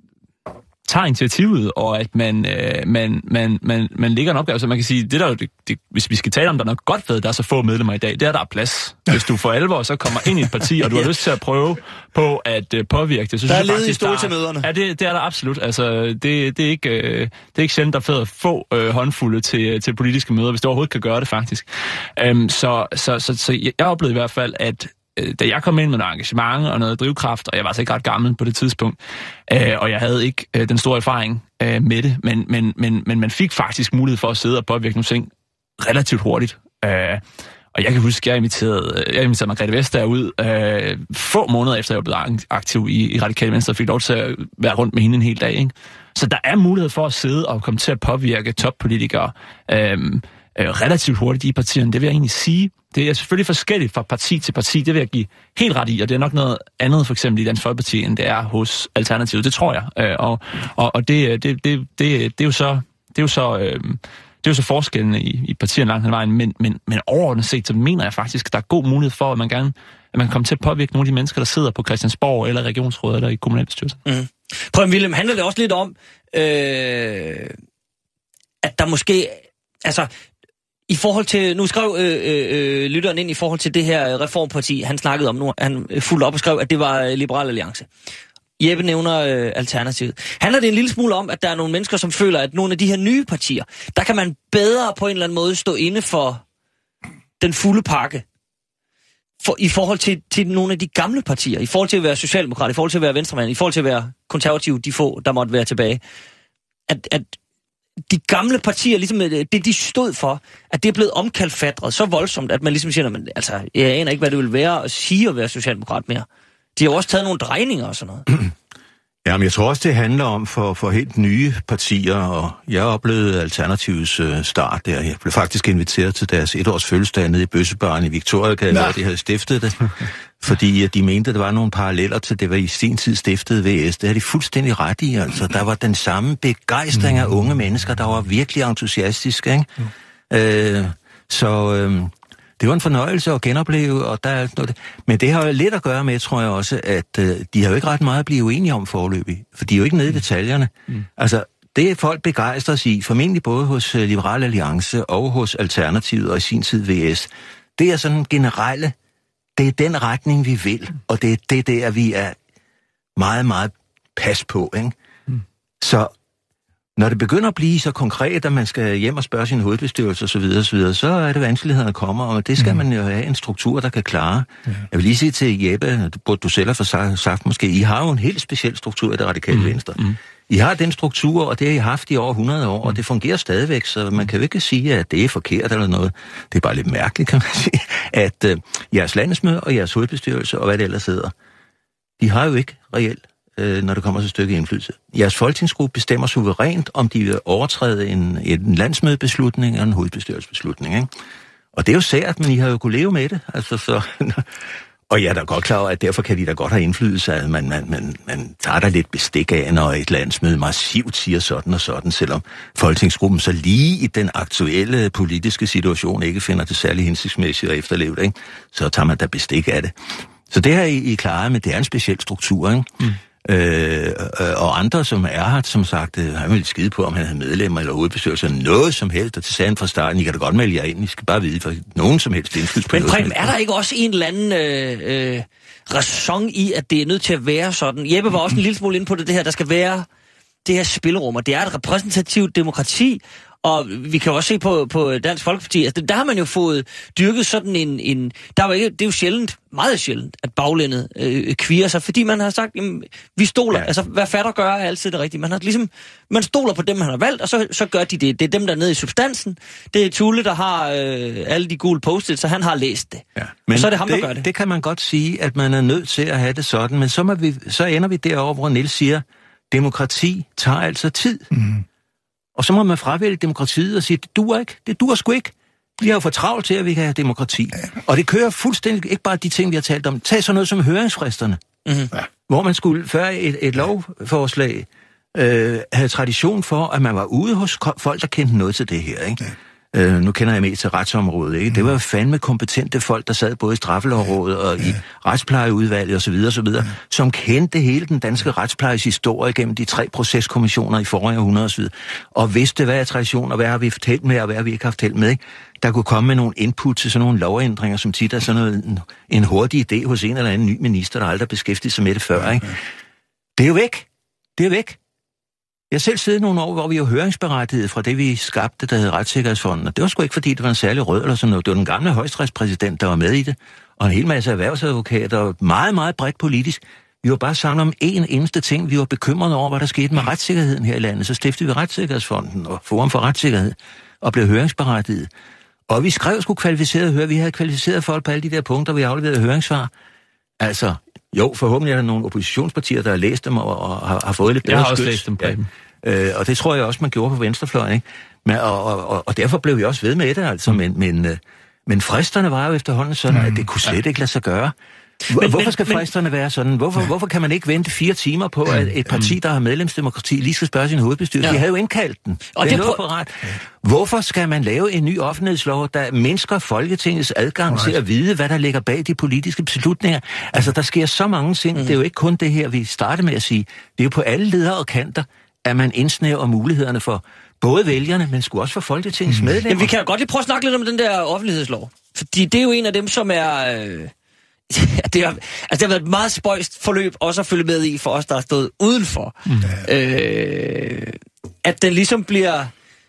tager initiativet, og at man, øh, man, man, man, man lægger en opgave. Så man kan sige, det der jo, det, det, hvis vi skal tale om, der er noget godt ved, der er så få medlemmer i dag, det er, der er plads. Hvis du for alvor så kommer ind i et parti, og du har lyst til at prøve på at øh, påvirke det, så der synes er jeg faktisk, der til møderne. Ja, det, det er der absolut. Altså, det, det, er ikke, øh, det er ikke sjældent, der er fedt få øh, håndfulde til, til politiske møder, hvis du overhovedet kan gøre det, faktisk. Øhm, så, så, så, så jeg oplevede i hvert fald, at da jeg kom ind med noget engagement og noget drivkraft, og jeg var altså ikke ret gammel på det tidspunkt, øh, og jeg havde ikke øh, den store erfaring øh, med det, men, men, men, men man fik faktisk mulighed for at sidde og påvirke nogle ting relativt hurtigt. Øh, og jeg kan huske, at jeg inviterede, jeg inviterede Margrethe Vestager ud øh, få måneder efter, jeg var blevet aktiv i, i Radikale Venstre, og fik lov til at være rundt med hende en hel dag. Ikke? Så der er mulighed for at sidde og komme til at påvirke toppolitikere øh, øh, relativt hurtigt i partierne, det vil jeg egentlig sige. Det er selvfølgelig forskelligt fra parti til parti, det vil jeg give helt ret i, og det er nok noget andet for eksempel i Dansk Folkeparti, end det er hos Alternativet, det tror jeg. Øh, og og, og det, det, det, det, det er jo så, det er jo så, øh, det er jo så forskellene i, i partierne langt hen vejen, men, men, men overordnet set, så mener jeg faktisk, at der er god mulighed for, at man gerne at man kommer til at påvirke nogle af de mennesker, der sidder på Christiansborg, eller regionsrådet, eller i kommunalbestyrelsen. Mm. Prøv, Willem, handler det også lidt om, øh, at der måske, altså, i forhold til, nu skrev øh, øh, lytteren ind i forhold til det her reformparti, han snakkede om nu, han fulgte op og skrev, at det var Liberal Alliance. Jeppe nævner øh, Alternativet. Handler det en lille smule om, at der er nogle mennesker, som føler, at nogle af de her nye partier, der kan man bedre på en eller anden måde stå inde for den fulde pakke, for, i forhold til, til nogle af de gamle partier, i forhold til at være socialdemokrat, i forhold til at være venstremand, i forhold til at være konservativ, de få, der måtte være tilbage. At, at de gamle partier, ligesom det de stod for, at det er blevet omkalfatret så voldsomt, at man ligesom siger, men, altså, jeg aner ikke, hvad det vil være at sige at være socialdemokrat mere. De har jo også taget nogle drejninger og sådan noget. Jamen, jeg tror også, det handler om for, for helt nye partier, og jeg oplevede Alternativets øh, start der. Jeg blev faktisk inviteret til deres etårs fødselsdag nede i Bøssebaren i Victoria, hvor de havde stiftet det, fordi de mente, at der var nogle paralleller til det, var i sin tid stiftet V S. Det har de fuldstændig ret i, altså. Der var den samme begejstring af unge mennesker, der var virkelig entusiastiske, ikke? Mm. Øh, så... Øh, Det var en fornøjelse at genopleve, og der er noget. Men det har jo lidt at gøre med, tror jeg også, at øh, de har jo ikke ret meget at blive uenige om foreløbig, for de er jo ikke nede i detaljerne. Mm. Altså, det er folk begejstres i, formentlig både hos øh, Liberal Alliance og hos Alternativet og i sin tid V S. Det er sådan generelle, det er den retning, vi vil, og det er det der, vi er meget, meget pas på, ikke? Mm. Så når det begynder at blive så konkret, at man skal hjem og spørge sin hovedbestyrelse osv., osv., så er det vanskelighederne kommer, og det skal mm. man jo have en struktur, der kan klare. Ja. Jeg vil lige sige til Jeppe, det burde du selv have sagt måske, I har jo en helt speciel struktur i det Radikale mm. Venstre. Mm. I har den struktur, og det har I haft i over hundrede år, mm. og det fungerer stadigvæk, så man kan jo ikke sige, at det er forkert eller noget. Det er bare lidt mærkeligt, kan man sige, at uh, jeres landsmøde og jeres hovedbestyrelse og hvad det ellers hedder, de har jo ikke reelt, når det kommer til stykket indflydelse. Jeres folketingsgruppe bestemmer suverænt, om de vil overtræde en, en landsmødebeslutning eller en hovedbestyrelsesbeslutning. Ikke? Og det er jo sært, men I har jo kunnet leve med det. Altså, så, Og jeg er da godt klar over, at derfor kan de da godt have indflydelse, at man, man, man, man tager der lidt bestik af, når et landsmøde massivt siger sådan og sådan, selvom folketingsgruppen så lige i den aktuelle politiske situation ikke finder det særlig hensigtsmæssigt at efterleve det, ikke? Så tager man da bestik af det. Så det her I, I klarer, men det er en speciel struktur, ikke? Mm. Øh, og andre, som er her, som sagt, øh, han ville skide på, om han havde medlemmer eller hovedbestyrelser, noget som helst, og til sagen fra starten, I kan da godt melde jer ind, I skal bare vide, for nogen som helst indflydelse på Men noget. Preben, er der ikke også en eller anden øh, øh, ræson i, at det er nødt til at være sådan? Jeppe var også en lille smule inde på det, det her, der skal være det her spillerum, og det er et repræsentativt demokrati, og vi kan også se på, på Dansk Folkeparti, altså der har man jo fået dyrket sådan en, en der var ikke, det er jo sjældent, meget sjældent, at baglandet øh, kvier sig, fordi man har sagt, jamen, vi stoler, ja. Altså hvad fatter gør er altid det rigtige. Man har ligesom, man stoler på dem, man har valgt, og så, så gør de det. Det er dem, der er nede i substansen. Det er Tulle, der har øh, alle de gule post-its, så han har læst det. Ja. Men og så er det ham, det, der gør det. Det kan man godt sige, at man er nødt til at have det sådan, men så, må vi, så ender vi derovre, hvor Niels siger, demokrati tager altså tid. Mm. Og så må man fravælge demokratiet og sige, det duer ikke, det duer sgu ikke. Vi har jo for travlt til, at vi kan have demokrati. Ja. Og det kører fuldstændig, ikke bare de ting, vi har talt om. Tag sådan noget som høringsfristerne, mm-hmm. ja. Hvor man skulle før et, et lovforslag øh, havde tradition for, at man var ude hos folk, der kendte noget til det her, ikke? Ja. Øh, nu kender jeg mest til retsområdet, ikke? Mm. Det var fandme kompetente folk, der sad både i straffelovrådet og ja. i retsplejeudvalget osv., osv., ja. som kendte hele den danske retsplejes historie gennem de tre proceskommissioner i forrige århundrede osv., og vidste, hvad er tradition, og hvad har vi fortalt med, og hvad har vi ikke haft fortalt med, ikke? Der kunne komme med nogle input til sådan nogle lovændringer, som tit er sådan noget, en, en hurtig idé hos en eller anden ny minister, der aldrig beskæftiget sig med det før, ikke? Det er jo væk. Det er væk. Jeg selv siddet nogle år, hvor vi var høringsberettiget fra det, vi skabte, der hed Retssikkerhedsfonden. Og det var sgu ikke, fordi det var en særlig rød eller sådan noget. Det var den gamle højesteretspræsident, der var med i det. Og en hel masse erhvervsadvokater, og meget, meget bredt politisk. Vi var bare sammen om en eneste ting. Vi var bekymrede over, hvad der skete med retssikkerheden her i landet. Så stiftede vi Retssikkerhedsfonden og Forum for Retssikkerhed og blev høringsberettiget. Og vi skrev sgu kvalificeret hør. Vi havde kvalificeret folk på alle de der punkter, vi afleverede høringssvar. Altså, jo, forhåbentlig er der nogle oppositionspartier, der har læst dem og, og har, har fået lidt bedre Jeg har også skyld. læst dem på ja. dem. Øh, og det tror jeg også, man gjorde på venstrefløjen, ikke? Men, og, og, og derfor blev vi også ved med det, altså. Mm. Men, men, øh, men fristerne var jo efterhånden sådan, mm. at det kunne slet ikke lade sig gøre. Men, hvorfor skal men, fristerne være sådan? Hvorfor, ja. hvorfor kan man ikke vente fire timer på, at et parti, der har medlemsdemokrati, lige skal spørge sin hovedbestyrelse? Ja. De havde jo indkaldt den. Og det er noget på ret. Hvorfor skal man lave en ny offentlighedslov, der mindsker Folketingets adgang right. til at vide, hvad der ligger bag de politiske beslutninger? Altså, der sker så mange ting. Mm. Det er jo ikke kun det her, vi starter med at sige. Det er jo på alle ledere og kanter, at man indsnæver mulighederne for både vælgerne, men sgu også for Folketingets mm. medlemmer. Jamen, vi kan jo godt lige prøve at snakke lidt om den der offentlighedslov. Fordi det er jo en af dem, som er... Øh... det, har, altså det har været et meget spøjst forløb også at følge med i for os, der har stået udenfor. Mm. Øh, at den ligesom bliver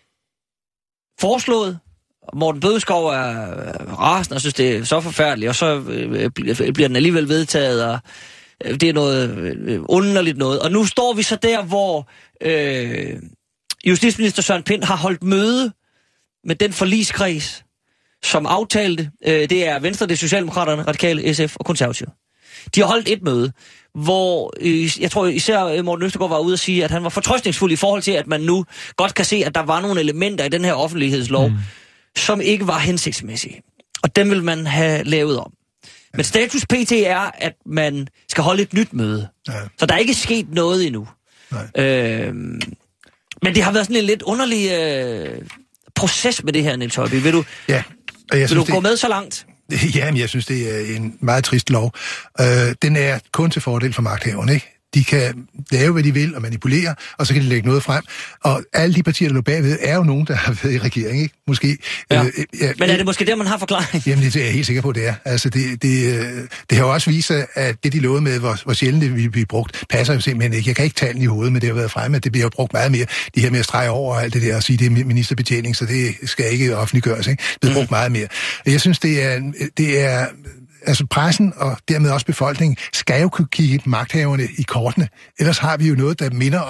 foreslået. Morten Bødskov er rasende og synes, det er så forfærdeligt, og så øh, bliver den alligevel vedtaget, og øh, det er noget øh, underligt noget. Og nu står vi så der, hvor øh, justitsminister Søren Pind har holdt møde med den forligskreds, som aftalte, øh, det er Venstre, det er Socialdemokraterne, Radikale, S F og Konservative. De har holdt et møde, hvor øh, jeg tror især Morten Østergaard var ude at sige, at han var fortrøstningsfuld i forhold til, at man nu godt kan se, at der var nogle elementer i den her offentlighedslov, mm. som ikke var hensigtsmæssige. Og dem vil man have lavet om. Men status P T er, at man skal holde et nyt møde. Ja. Så der er ikke sket noget endnu. Øh, men det har været sådan en lidt underlig øh, proces med det her, Niels Højby. Vil du, ja, og jeg vil synes, du gå det... med så langt? Jamen, jeg synes, det er en meget trist lov. Øh, den er kun til fordel for magthaverne, ikke? De kan lave, hvad de vil og manipulere, og så kan de lægge noget frem. Og alle de partier, der lå bagved, er jo nogen, der har været i regering, ikke? Måske. Ja. Øh, ja, Men er det måske der, man har forklaring? Jamen, det er jeg helt sikker på, det er. Altså, det, det, det har jo også vist sig, at det, de lovede med, hvor, hvor sjældent det vil blive brugt, passer jo simpelthen ikke. Jeg kan ikke tale den i hovedet, men det har været fremme, at det bliver jo brugt meget mere. De her med at strege over og alt det der, og sige, det er ministerbetjening, så det skal ikke offentliggøres, ikke? Det bliver brugt meget mere. Jeg synes, det er... Det er altså pressen og dermed også befolkningen skal jo kunne kigge magthaverne i kortene. Ellers har vi jo noget, der minder om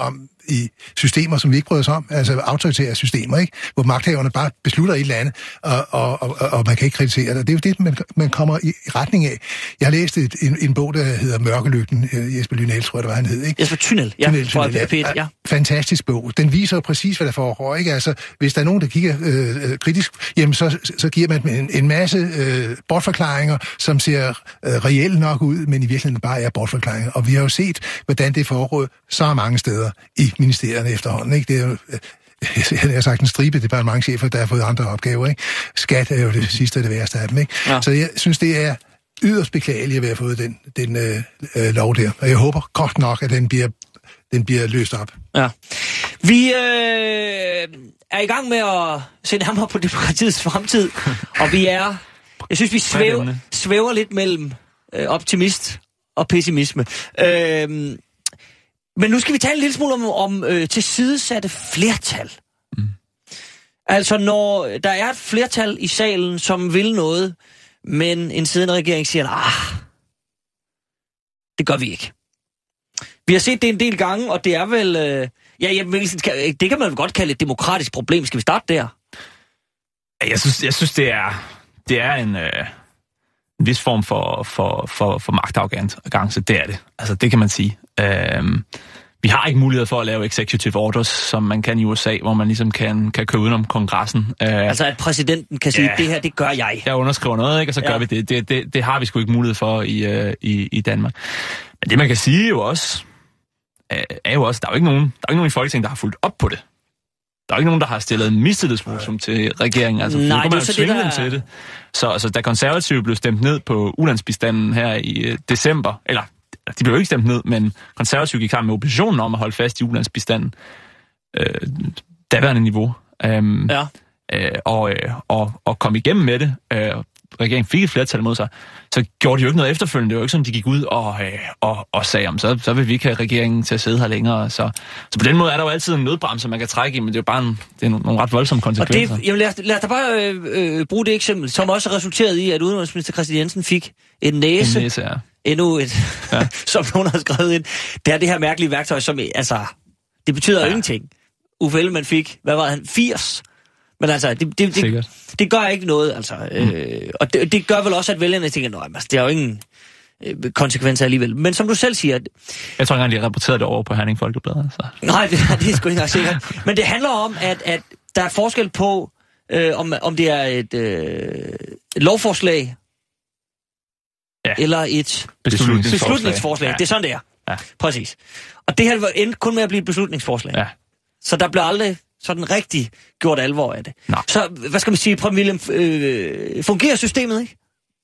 i systemer, som vi ikke bryder os om, altså autoritære systemer, ikke? Hvor magthaverne bare beslutter et eller andet, og, og, og, og man kan ikke kritisere det. Det er jo det, man, man kommer i retning af. Jeg har læst et, en, en bog, der hedder Mørkelygten. Jesper Lynel, tror jeg, det var, han hed, ikke? Jesper Thynel, ja. Thynel, Thynel, ja. ja. Fantastisk bog. Den viser præcis, hvad der foregår, ikke? Altså, hvis der er nogen, der kigger øh, kritisk, jamen så, så giver man en, en masse øh, bortforklaringer, som ser øh, reelt nok ud, men i virkeligheden bare er bortforklaringer. Og vi har jo set, hvordan det foregår så mange steder i ministerierne efterhånden, ikke? Det er jo... Øh, jeg har sagt en stribe departementschefer, der har fået andre opgaver, ikke? Skat er jo det sidste og det værste af dem, ikke? Ja. Så jeg synes, det er yderst beklageligt at være fået den, den øh, øh, lov der. Og jeg håber godt nok, at den bliver, den bliver løst op. Ja. Vi øh, er i gang med at se nærmere på demokratiets fremtid, og vi er... Jeg synes, vi svæver, svæver lidt mellem øh, optimist og pessimisme. Øh, Men nu skal vi tale en lille smule om, om øh, tilsidesatte flertal. Mm. Altså, når der er et flertal i salen, som vil noget, men en siddende regering siger, ah, det gør vi ikke. Vi har set det en del gange, og det er vel... Øh, ja, jeg, det kan man godt kalde et demokratisk problem. Skal vi starte der? Jeg synes, jeg synes det er, det er en... Øh... en vis form for, for, for, for magtafgangse, det er det. Altså, det kan man sige. Øhm, vi har ikke mulighed for at lave executive orders, som man kan i U S A, hvor man ligesom kan, kan køre udenom kongressen. Øh, altså, at præsidenten kan sige, ja, det her, det gør jeg. Jeg underskriver noget, ikke? Og så ja. gør vi det. Det, det. det har vi sgu ikke mulighed for i, uh, i, i Danmark. Men det, man kan sige jo også, er jo også, der er jo ikke nogen, der er ikke nogen i Folketinget, der har fulgt op på det. Der er ikke nogen, der har stillet en mistillidsmotion til regeringen. Altså, nej, det er så det, der... der... til det. Så altså, da konservative blev stemt ned på ulandsbistanden her i uh, december, eller de blev jo ikke stemt ned, men konservative gik sammen med oppositionen om at holde fast i ulandsbistanden. Øh, daværende niveau. Um, ja. øh, og, og, og kom igennem med det. Øh, regeringen fik et flertal mod sig, så gjorde de jo ikke noget efterfølgende. Det var jo ikke sådan, de gik ud og, øh, og, og sagde, om så, så vil vi ikke have regeringen til at sidde her længere. Så, så på den måde er der jo altid en nødbremse, man kan trække i, men det er jo bare en, det er nogle, nogle ret voldsomme konsekvenser. Og det, jamen lad, lad dig bare øh, øh, bruge det eksempel, som også resulterede i, at udenrigsminister Kristian Jensen fik en næse. En næse, ja. Endnu et, ja. som nogen har skrevet ind. Det er det her mærkelige værktøj, som, altså, det betyder ja. ingenting. Uffe Ellemann fik, hvad var han, firs? Men altså, det, det, det, det gør ikke noget, altså. Mm. Øh, og det, det gør vel også, at vælgerne tænker, nej, altså, det har jo ingen øh, konsekvenser alligevel. Men som du selv siger... Jeg tror ikke engang, de har rapporteret det over på Herning Folkeblad. Altså. Nej, det, det er sgu ikke sikkert. Men det handler om, at, at der er forskel på, øh, om, om det er et, øh, et lovforslag, ja. eller et beslutningsforslag. beslutningsforslag. Ja. Det er sådan, det er. Ja. Præcis. Og det her var endte kun med at blive et beslutningsforslag. Ja. Så der blev aldrig sådan rigtig gjort alvor af det. Nå. Så, hvad skal man sige, Preben Wilhjelm, øh, fungerer systemet, ikke?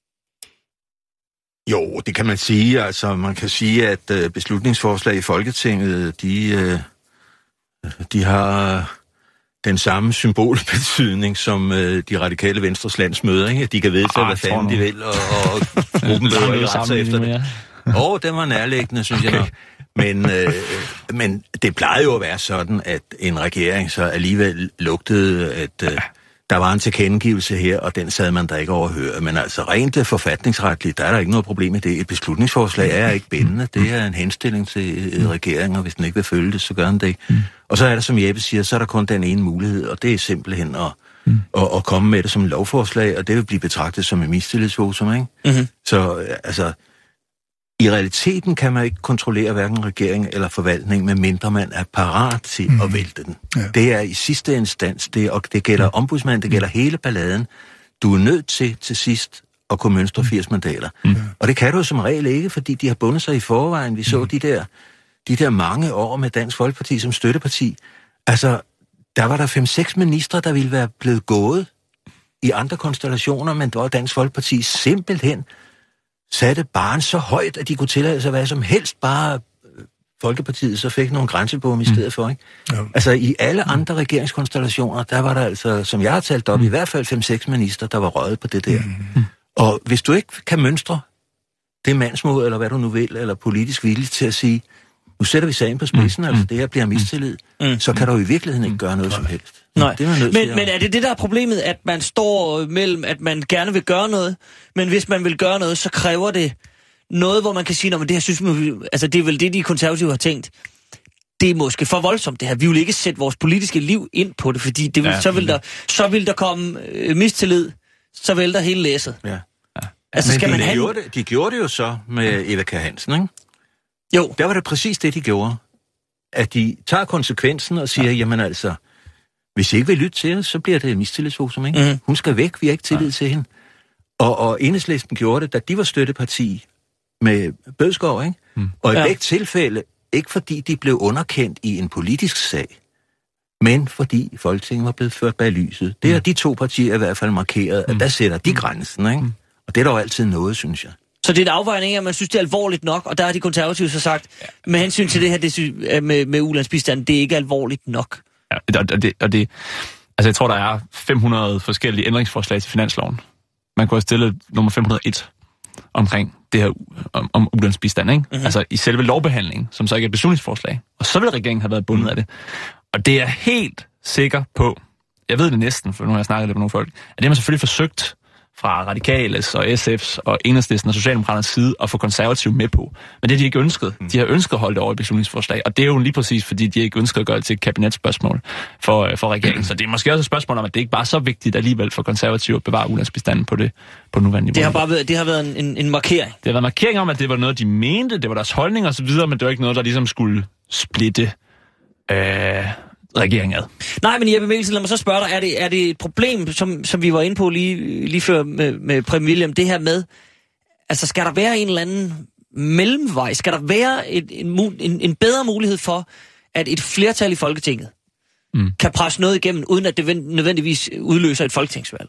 Jo, det kan man sige. Altså, man kan sige, at øh, beslutningsforslag i Folketinget, de, øh, de har den samme symbolbetydning som øh, de radikale Venstres landsmøder, ikke? De kan vedtage, hvad fanden de vil, og, og gruppen løber i rette efter det. Åh, oh, det var nærliggende, synes okay. jeg nok. Men, øh, men det plejede jo at være sådan, at en regering så alligevel lugtede, at øh, der var en tilkendegivelse her, og den sad man der ikke overhøre. Men altså rent forfatningsretligt, der er der ikke noget problem med det. Et beslutningsforslag er ikke bindende. Det er en henstilling til øh, regeringen, og hvis den ikke vil følge det, så gør den det ikke. Og så er der, som Jeppe siger, så er der kun den ene mulighed, og det er simpelthen at, mm. at, at komme med det som en lovforslag, og det vil blive betragtet som en mistillidsvotum, ikke? Mm-hmm. Så altså... I realiteten kan man ikke kontrollere hverken regering eller forvaltning, medmindre man er parat til mm. at vælte den. Ja. Det er i sidste instans, det, og det gælder ombudsmand, det gælder hele balladen. Du er nødt til til sidst at kunne mønstre firs mandater. Mm. Og det kan du som regel ikke, fordi de har bundet sig i forvejen. Vi så mm. de, der, de der mange år med Dansk Folkeparti som støtteparti. Altså, der var der fem-seks ministre, der ville være blevet gået i andre konstellationer, men der var Dansk Folkeparti simpelthen satte barn så højt, at de kunne tillade sig hvad som helst, bare Folkepartiet så fik nogle grænsebom i stedet for, ikke? Ja. Altså i alle andre regeringskonstellationer, der var der altså, som jeg har talt op, mm. i hvert fald fem-seks minister, der var røget på det der. Mm. Og hvis du ikke kan mønstre det mandsmod, eller hvad du nu vil, eller politisk vilje til at sige, nu sætter vi sagen på spidsen, mm. altså det her bliver mistillid, mm. så kan du i virkeligheden ikke gøre noget som helst. Nej, det er men, at... men er det det, der er problemet, at man står mellem, at man gerne vil gøre noget, men hvis man vil gøre noget, så kræver det noget, hvor man kan sige, at det her synes man, altså det er vel det, de konservative har tænkt. det er måske for voldsomt det her. Vi vil ikke sætte vores politiske liv ind på det, fordi det vil, ja, så, vil der, så vil der komme øh, mistillid, så vælter hele læsset. Ja. Altså, Men skal de, man have... gjorde det, de gjorde det jo så med Eva Kjer Hansen, ikke? Jo. Der var det præcis det, de gjorde. At de tager konsekvensen og siger, ja. jamen altså, hvis I ikke vil lytte til os, så bliver det mistillidsvotum, ikke? Mm. Hun skal væk, vi har ikke tillid ja. til hende. Og, og Enhedslisten gjorde det, da de var støtteparti med Bødskov, ikke? Mm. Og i ja. begge tilfælde, ikke fordi de blev underkendt i en politisk sag, men fordi Folketinget var blevet ført bag lyset. Det har mm. de to partier i hvert fald markeret, at mm. der sætter de grænsen, ikke? Mm. Og det er der jo altid noget, synes jeg. Så det er et afvejning, at man synes, det er alvorligt nok, og der har de konservative så sagt, ja. med hensyn til det her det, med, med ulandsbistand, det er ikke alvorligt nok. Ja, og det, og det, altså jeg tror, der er fem hundrede forskellige ændringsforslag til finansloven. Man kunne have stillet nummer fem hundrede og en omkring det her om, om ulandsbistand, ikke? Mm-hmm. Altså i selve lovbehandlingen, som så ikke er et beslutningsforslag. Og så vil regeringen have været bundet mm. af det. Og det er helt sikker på, jeg ved det næsten, for nu har jeg snakket lidt med nogle folk, at det har man selvfølgelig forsøgt fra Radikales og S F's og Enhedslisten og Socialdemokraternes side at få konservative med på. Men det har de ikke ønsket. De har ønsket at holde det over i beslutningsforslag, og det er jo lige præcis, fordi de ikke ønsker at gøre det til et kabinetsspørgsmål for, for regeringen. Så det er måske også et spørgsmål om, at det ikke bare er så vigtigt alligevel for konservative at bevare ulandsbistanden på det på nuværende niveau. Det har bare været, det har været en, en markering. Det har været en markering om, at det var noget, de mente, det var deres holdning og så videre, men det var ikke noget, der ligesom skulle splitte øh, regeringen ad. Nej, men Jeppe Mikkelsen, lad mig så spørge dig, er det, er det et problem, som, som vi var inde på lige, lige før med, med Preben William, det her med, altså skal der være en eller anden mellemvej? Skal der være et, en, en, en bedre mulighed for, at et flertal i Folketinget mm. kan presse noget igennem, uden at det nødvendigvis udløser et folketingsvalg?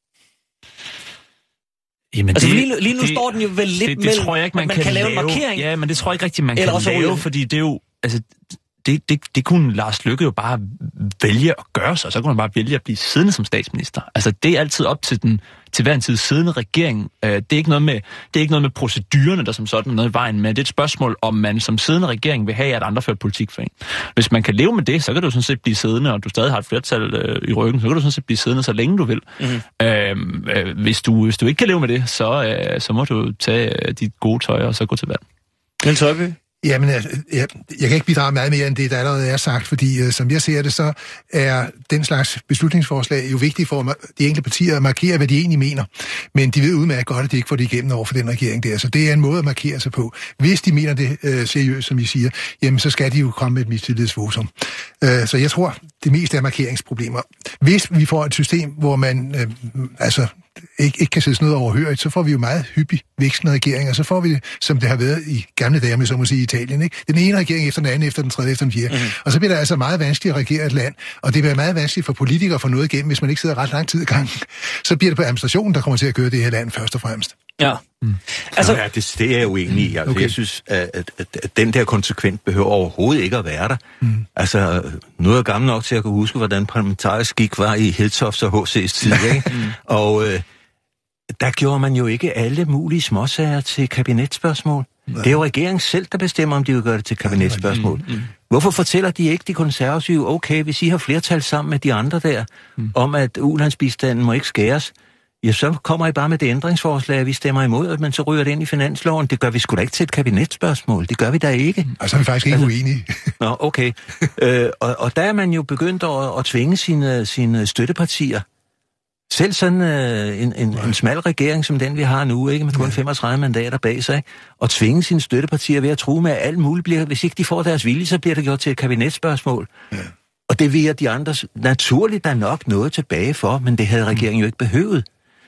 Jamen altså det, lige, lige nu det, står den jo vel lidt det, det mellem, tror jeg ikke, man, man kan, kan lave lave en markering. Ja, men det tror jeg ikke rigtig, man Eller kan lave, fordi det er jo... Altså, Det, det, det kunne Lars Løkke jo bare vælge at gøre sig, så kunne han bare vælge at blive siddende som statsminister. Altså, det er altid op til den til hver en tid siddende regering. Det er ikke noget med, det er ikke noget med procedurerne, der som sådan er noget i vejen med. Det er et spørgsmål, om man som siddende regering vil have, at andre fører politik for en. Hvis man kan leve med det, så kan du sådan set blive siddende, og du stadig har et flertal øh, i ryggen, så kan du sådan set blive siddende, så længe du vil. Mm-hmm. Øh, øh, hvis, du, hvis du ikke kan leve med det, så, øh, så må du tage øh, dit gode tøj og så gå til valg. Niels Højby? Jamen, jeg, jeg, jeg kan ikke bidrage meget mere end det, der allerede er sagt, fordi uh, som jeg ser det, så er den slags beslutningsforslag jo vigtige for de enkelte partier at markere, hvad de egentlig mener. Men de ved udmærket godt, at de ikke får det igennem over for den regering der. Så det er en måde at markere sig på. Hvis de mener det uh, seriøst, som I siger, jamen så skal de jo komme med et mistillidsvotum. Uh, så jeg tror, det meste er markeringsproblemer. Hvis vi får et system, hvor man uh, altså ikke, ikke kan sætte noget overhørigt, så får vi jo meget hyppig vækstende regeringer, så får vi det, som det har været i gamle dage, med så må sige, i Italien, ikke? Den ene regering efter den anden, efter den tredje, efter den fjerde. Mm-hmm. Og så bliver det altså meget vanskeligt at regere et land, og det bliver meget vanskeligt for politikere at få noget igennem, hvis man ikke sidder ret lang tid i gang. Så bliver det på administrationen, der kommer til at køre det her land først og fremmest. Ja. Mm. Altså, ja, det, det er jeg uenig i. Altså, okay. Jeg synes, at, at, at, at den der konsekvent behøver overhovedet ikke at være der. Mm. Altså, nu er jeg gammel nok til at kunne huske, hvordan parlamentarisk skik var i Hedtofts og H C's tid, ikke? mm. Og øh, der gjorde man jo ikke alle mulige småsager til kabinetsspørgsmål. Nej. Det er jo regeringen selv, der bestemmer, om de vil gøre det til kabinetsspørgsmål. Mm, mm. Hvorfor fortæller de ikke de konservative, okay, hvis I har flertal sammen med de andre der, mm. om at ulandsbistanden må ikke skæres, ja, så kommer I bare med det ændringsforslag, at vi stemmer imod, men så ryger det ind i finansloven. Det gør vi sgu da ikke til et kabinetsspørgsmål. Det gør vi da ikke. Og så er vi faktisk ikke altså, uenige. Nå, okay. øh, og, og der er man jo begyndt at, at tvinge sine, sine støttepartier. Selv sådan øh, en, en, en smal regering, som den vi har nu, ikke, med kun femogtredive mandater bag sig, og tvinge sine støttepartier ved at true med, at alt muligt bliver, hvis ikke de får deres vilje, så bliver det gjort til et kabinetsspørgsmål. Ja. Og det vil de andre naturligt der nok noget tilbage for, men det havde regeringen jo ikke behøvet.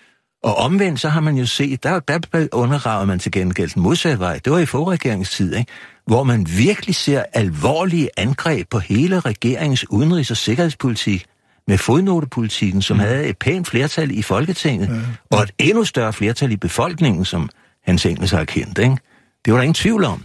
Og omvendt, så har man jo set, der, der undergravede man til gengæld den modsatte vej. Det var i forregeringens tid, ikke? Hvor man virkelig ser alvorlige angreb på hele regeringens udenrigs- og sikkerhedspolitik, med fodnotepolitikken, som mm. havde et pænt flertal i Folketinget, mm. og et endnu større flertal i befolkningen, som Hans Engels har kendt, ikke? Det var der ingen tvivl om.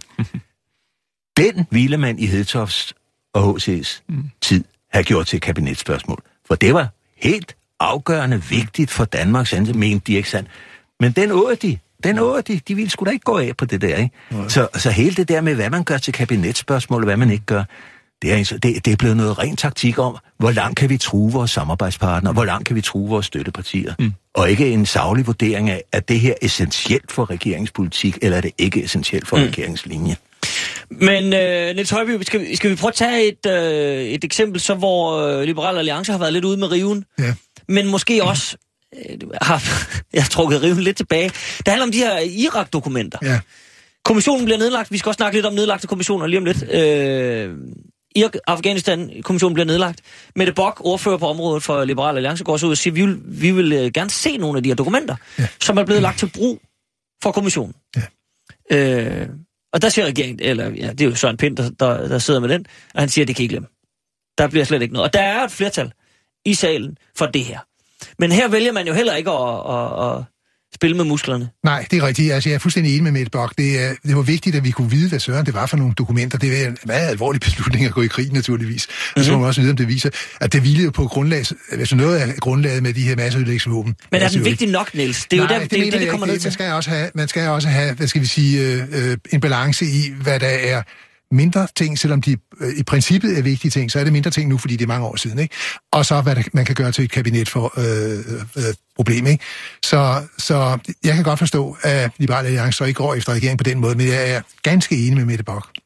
Den ville man i Hedtofts og H C's mm. tid have gjort til et kabinetsspørgsmål. For det var helt afgørende vigtigt for Danmarks anseelse, mente de ikke sandt. Men den åd de, den åd de, de ville sgu da ikke gå af på det der, ikke? Mm. Så, så hele det der med, hvad man gør til kabinetsspørgsmål, og hvad man ikke gør, Det er, det, det er blevet noget ren taktik om, hvor langt kan vi true vores samarbejdspartnere, hvor langt kan vi true vores støttepartier. Mm. Og ikke en saglig vurdering af, at det her er essentielt for regeringspolitik, eller er det ikke essentielt for mm. regeringslinje. Men øh, Niels Højby, skal, skal vi prøve at tage et, øh, et eksempel, så hvor øh, Liberal Alliance har været lidt ude med riven, ja. men måske også øh, har jeg har trukket riven lidt tilbage. Det handler om de her Irak-dokumenter. Ja. Kommissionen bliver nedlagt. Vi skal også snakke lidt om nedlagte kommissioner lige om lidt. Øh, Irak-Afghanistan-kommissionen bliver nedlagt. Mette Bock, ordfører på området for Liberal Alliance, går så ud og siger, at vi vil, vi vil øh, gerne se nogle af de her dokumenter, ja. som er blevet lagt til brug for kommissionen. Ja. Øh, og der siger regeringen, eller ja, det er jo Søren Pind, der, der, der sidder med den, og han siger, at det kan ikke glemme. Der bliver slet ikke noget. Og der er et flertal i salen for det her. Men her vælger man jo heller ikke at, at, at spille med musklerne. Nej, det er rigtigt. Altså, jeg er fuldstændig enig med Mette Bock. Det, er, det var vigtigt, at vi kunne vide, hvad søren det var for nogle dokumenter. Det er en meget alvorlig beslutning at gå i krig, naturligvis. Mm-hmm. Og så må man også vide, om det viser, at det hvilede på grundlag, altså noget af grundlaget med de her masseødelæggelsesvåben. Men er den vigtig nok, Niels? Det er Nej, jo der, det, det, det, det kommer ned til. Man skal også have, man skal også have, hvad skal vi sige, øh, en balance i, hvad der er mindre ting, selvom de øh, i princippet er vigtige ting, så er det mindre ting nu, fordi det er mange år siden, ikke? Og så hvad der, man kan gøre til et kabinet for øh, øh, problem, ikke? Så, så jeg kan godt forstå, at Liberal Alliance så ikke går efter regeringen på den måde, men jeg er ganske enig med Mette Bock.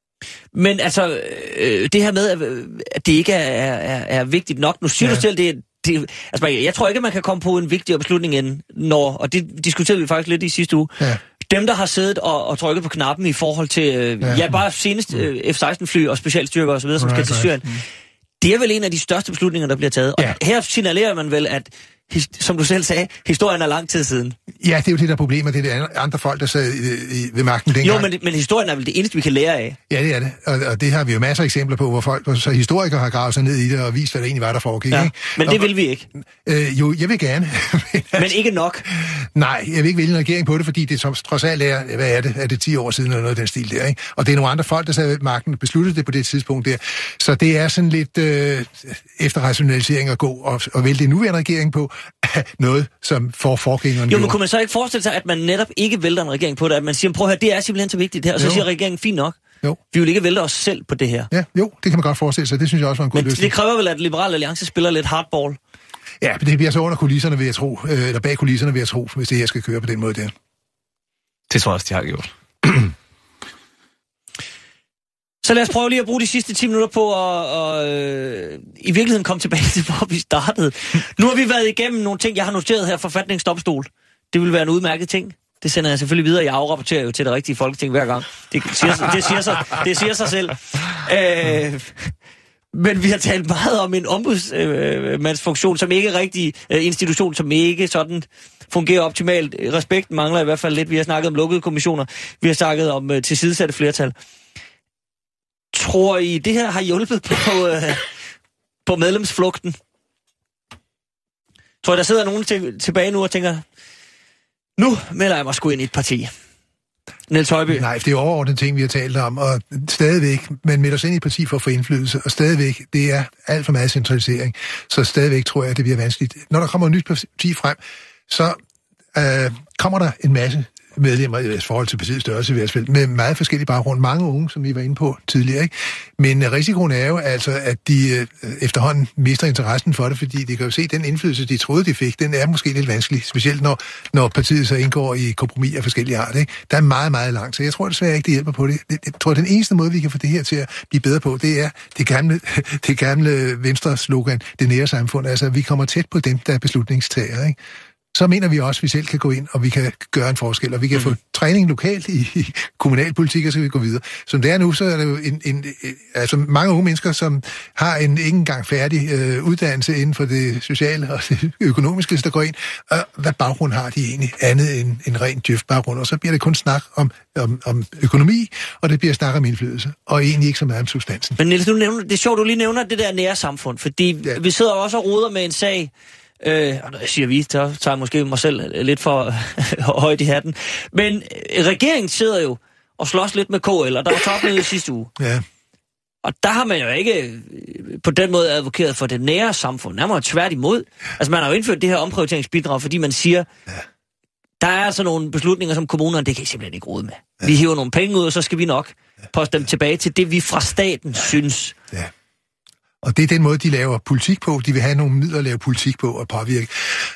Men altså, øh, det her med, at det ikke er, er, er vigtigt nok, nu siger ja. du selv, det, det altså, jeg tror ikke, at man kan komme på en vigtigere beslutning end når, og det diskuterede vi faktisk lidt i sidste uge, ja. Dem, der har siddet og, og trykket på knappen i forhold til, øh, ja. ja, bare senest øh, F seksten fly og specialstyrker og så videre, som right, skal til Syrien. Mm. Det er vel en af de største beslutninger, der bliver taget. Ja. Og her signalerer man vel, at, som du selv sagde, historien er lang tid siden. Ja, det er jo det der problemer, det er det andre folk, der sad i, i, ved magten dengang. Jo, men, men historien er vel det eneste, vi kan lære af. Ja, det er det. Og, og det har vi jo masser af eksempler på, hvor folk, så historikere har gravet sig ned i det og vist, hvad der egentlig var, der foregik. Ja. Ikke? Men det og, vil vi ikke. Øh, jo, jeg vil gerne. men, altså, men ikke nok? Nej, jeg vil ikke vælge en regering på det, fordi det trods alt er, hvad er det, er det ti år siden eller noget af den stil der, ikke? Og det er nogle andre folk, der sad ved magten og besluttede det på det tidspunkt der. Så det er sådan lidt øh, efterrationalisering at gå og, og vælge den nuværende regering på noget, som får forgængeren. Jo, men kunne man så ikke forestille sig, at man netop ikke vælter en regering på det, at man siger, prøv at høre, det er simpelthen så vigtigt det her, og så jo. siger regeringen, fint nok. Jo. Vi vil ikke vælte os selv på det her. Ja, jo, det kan man godt forestille sig. Det synes jeg også var en god men løsning. Men det kræver vel, at Liberal Alliance spiller lidt hardball? Ja, men det bliver så under kulisserne, vil jeg tro, eller bag kulisserne, vil jeg tro, hvis det her skal køre på den måde der. Det tror jeg også, de har gjort. Så lad os prøve lige at bruge de sidste ti minutter på at, at øh, i virkeligheden komme tilbage til, hvor vi startede. Nu har vi været igennem nogle ting, jeg har noteret her, forfatningsdomstol. Det vil være en udmærket ting. Det sender jeg selvfølgelig videre. Jeg afrapporterer jo til det rigtige folketing hver gang. Det siger, det siger, sig, det siger sig selv. Øh, men vi har talt meget om en ombudsmandsfunktion, øh, som ikke er rigtig øh, institution, som ikke sådan fungerer optimalt. Respekten mangler i hvert fald lidt. Vi har snakket om lukkede kommissioner. Vi har snakket om øh, tilsidesatte flertal. Tror I, det her har hjulpet på, øh, på medlemsflugten? Tror I, der sidder nogen til, tilbage nu og tænker, nu melder jeg mig sgu ind i et parti? Niels Højby? Nej, det er overordnede ting, vi har talt om, og stadigvæk, man melder sig ind i et parti for at få indflydelse, og stadigvæk, det er alt for meget centralisering, så stadigvæk tror jeg, at det bliver vanskeligt. Når der kommer et nyt parti frem, så øh, kommer der en masse medlemmer i forhold til partiets størrelse i hvert fald, med meget forskellige baggrund. Mange unge, som vi var inde på tidligere, ikke? Men risikoen er jo altså, at de øh, efterhånden mister interessen for det, fordi de kan jo se, at den indflydelse, de troede, de fik, den er måske lidt vanskelig, specielt når, når partiet så indgår i kompromis af forskellige art, ikke? Der er meget, meget langt, så jeg tror desværre ikke, det hjælper på det. Jeg tror, at den eneste måde, vi kan få det her til at blive bedre på, det er det gamle, det gamle Venstre-slogan, det nære samfund. Altså, vi kommer tæt på dem, der er beslutningstager, ikke? Så mener vi også, at vi selv kan gå ind, og vi kan gøre en forskel, og vi kan mm-hmm. få træning lokalt i, i kommunalpolitik, og så kan vi gå videre. Som det er nu, så er der jo en, en, altså mange unge mennesker, som har en ikke engang færdig øh, uddannelse inden for det sociale og det økonomiske, der går ind, og hvad baggrund har de egentlig andet end en ren djøf-baggrund, og så bliver det kun snak om, om, om økonomi, og det bliver snak om indflydelse, og egentlig ikke så meget om substansen. Men Niels, du nævner, det er sjovt, du lige nævner det der nære samfund, fordi ja. vi sidder også og roder med en sag. Øh, og når jeg siger vi, så tager jeg måske mig selv lidt for højt i hatten. Men øh, regeringen sidder jo og slås lidt med K L, og der var topmøde i sidste uge. Ja. Og der har man jo ikke øh, på den måde advokeret for det nære samfund. Nærmere tværtimod. Altså man har jo indført det her omprioriteringsbidrag, fordi man siger, ja. der er altså nogle beslutninger, som kommunerne, det kan I simpelthen ikke råde med. Ja. Vi hiver nogle penge ud, og så skal vi nok poste dem tilbage til det, vi fra staten ja. synes. Ja. Og det er den måde, de laver politik på. De vil have nogle midler at lave politik på og påvirke.